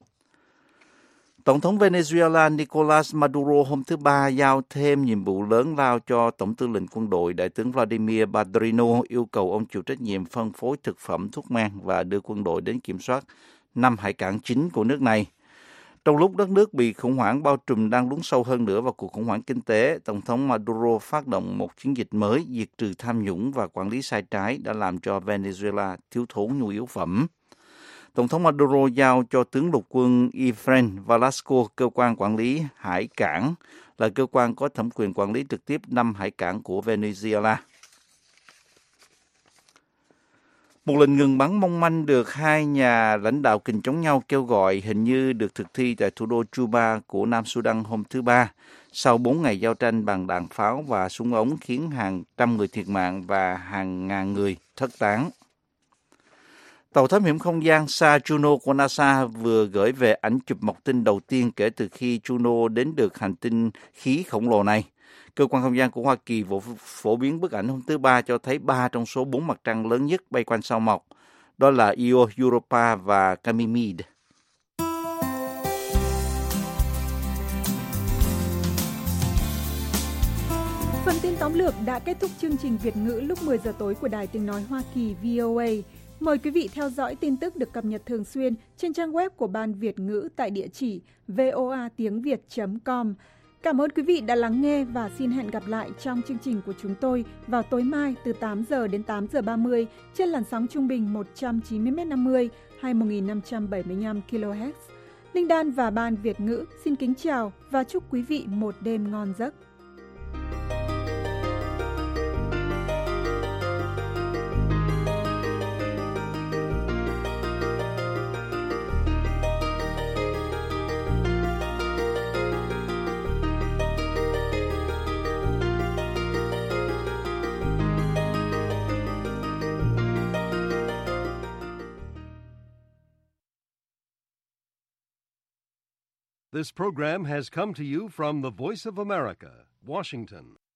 Tổng thống Venezuela Nicolas Maduro hôm thứ Ba giao thêm nhiệm vụ lớn lao cho Tổng tư lệnh quân đội, Đại tướng Vladimir Padrino, yêu cầu ông chịu trách nhiệm phân phối thực phẩm, thuốc men và đưa quân đội đến kiểm soát năm hải cảng chính của nước này. Trong lúc đất nước bị khủng hoảng bao trùm đang lún sâu hơn nữa vào cuộc khủng hoảng kinh tế, Tổng thống Maduro phát động một chiến dịch mới diệt trừ tham nhũng và quản lý sai trái đã làm cho Venezuela thiếu thốn nhu yếu phẩm. Tổng thống Maduro giao cho tướng lục quân Efrain Velasco, cơ quan quản lý hải cảng, là cơ quan có thẩm quyền quản lý trực tiếp năm hải cảng của Venezuela. Một lệnh ngừng bắn mong manh được hai nhà lãnh đạo kình chống nhau kêu gọi hình như được thực thi tại thủ đô Juba của Nam Sudan hôm thứ Ba, sau bốn ngày giao tranh bằng đạn pháo và súng ống khiến hàng trăm người thiệt mạng và hàng ngàn người thất tán. Tàu thám hiểm không gian Sa Juno của NASA vừa gửi về ảnh chụp mộc tinh đầu tiên kể từ khi Juno đến được hành tinh khí khổng lồ này. Cơ quan không gian của Hoa Kỳ phổ biến bức ảnh hôm thứ Ba cho thấy ba trong số bốn mặt trăng lớn nhất bay quanh sao Mộc. Đó là Io, Europa và Ganymede. Phần tin tóm lược đã kết thúc chương trình Việt ngữ lúc mười giờ tối của Đài Tiếng Nói Hoa Kỳ V O A. Mời quý vị theo dõi tin tức được cập nhật thường xuyên trên trang web của Ban Việt ngữ tại địa chỉ voa tiếng việt chấm com. Cảm ơn quý vị đã lắng nghe và xin hẹn gặp lại trong chương trình của chúng tôi vào tối mai từ tám giờ đến tám giờ ba mươi trên làn sóng trung bình một trăm chín mươi mét năm mươi hay một nghìn năm trăm bảy mươi lăm ki lô héc. Linh Đan và Ban Việt ngữ xin kính chào và chúc quý vị một đêm ngon giấc. This program has come to you from the Voice of America, Washington.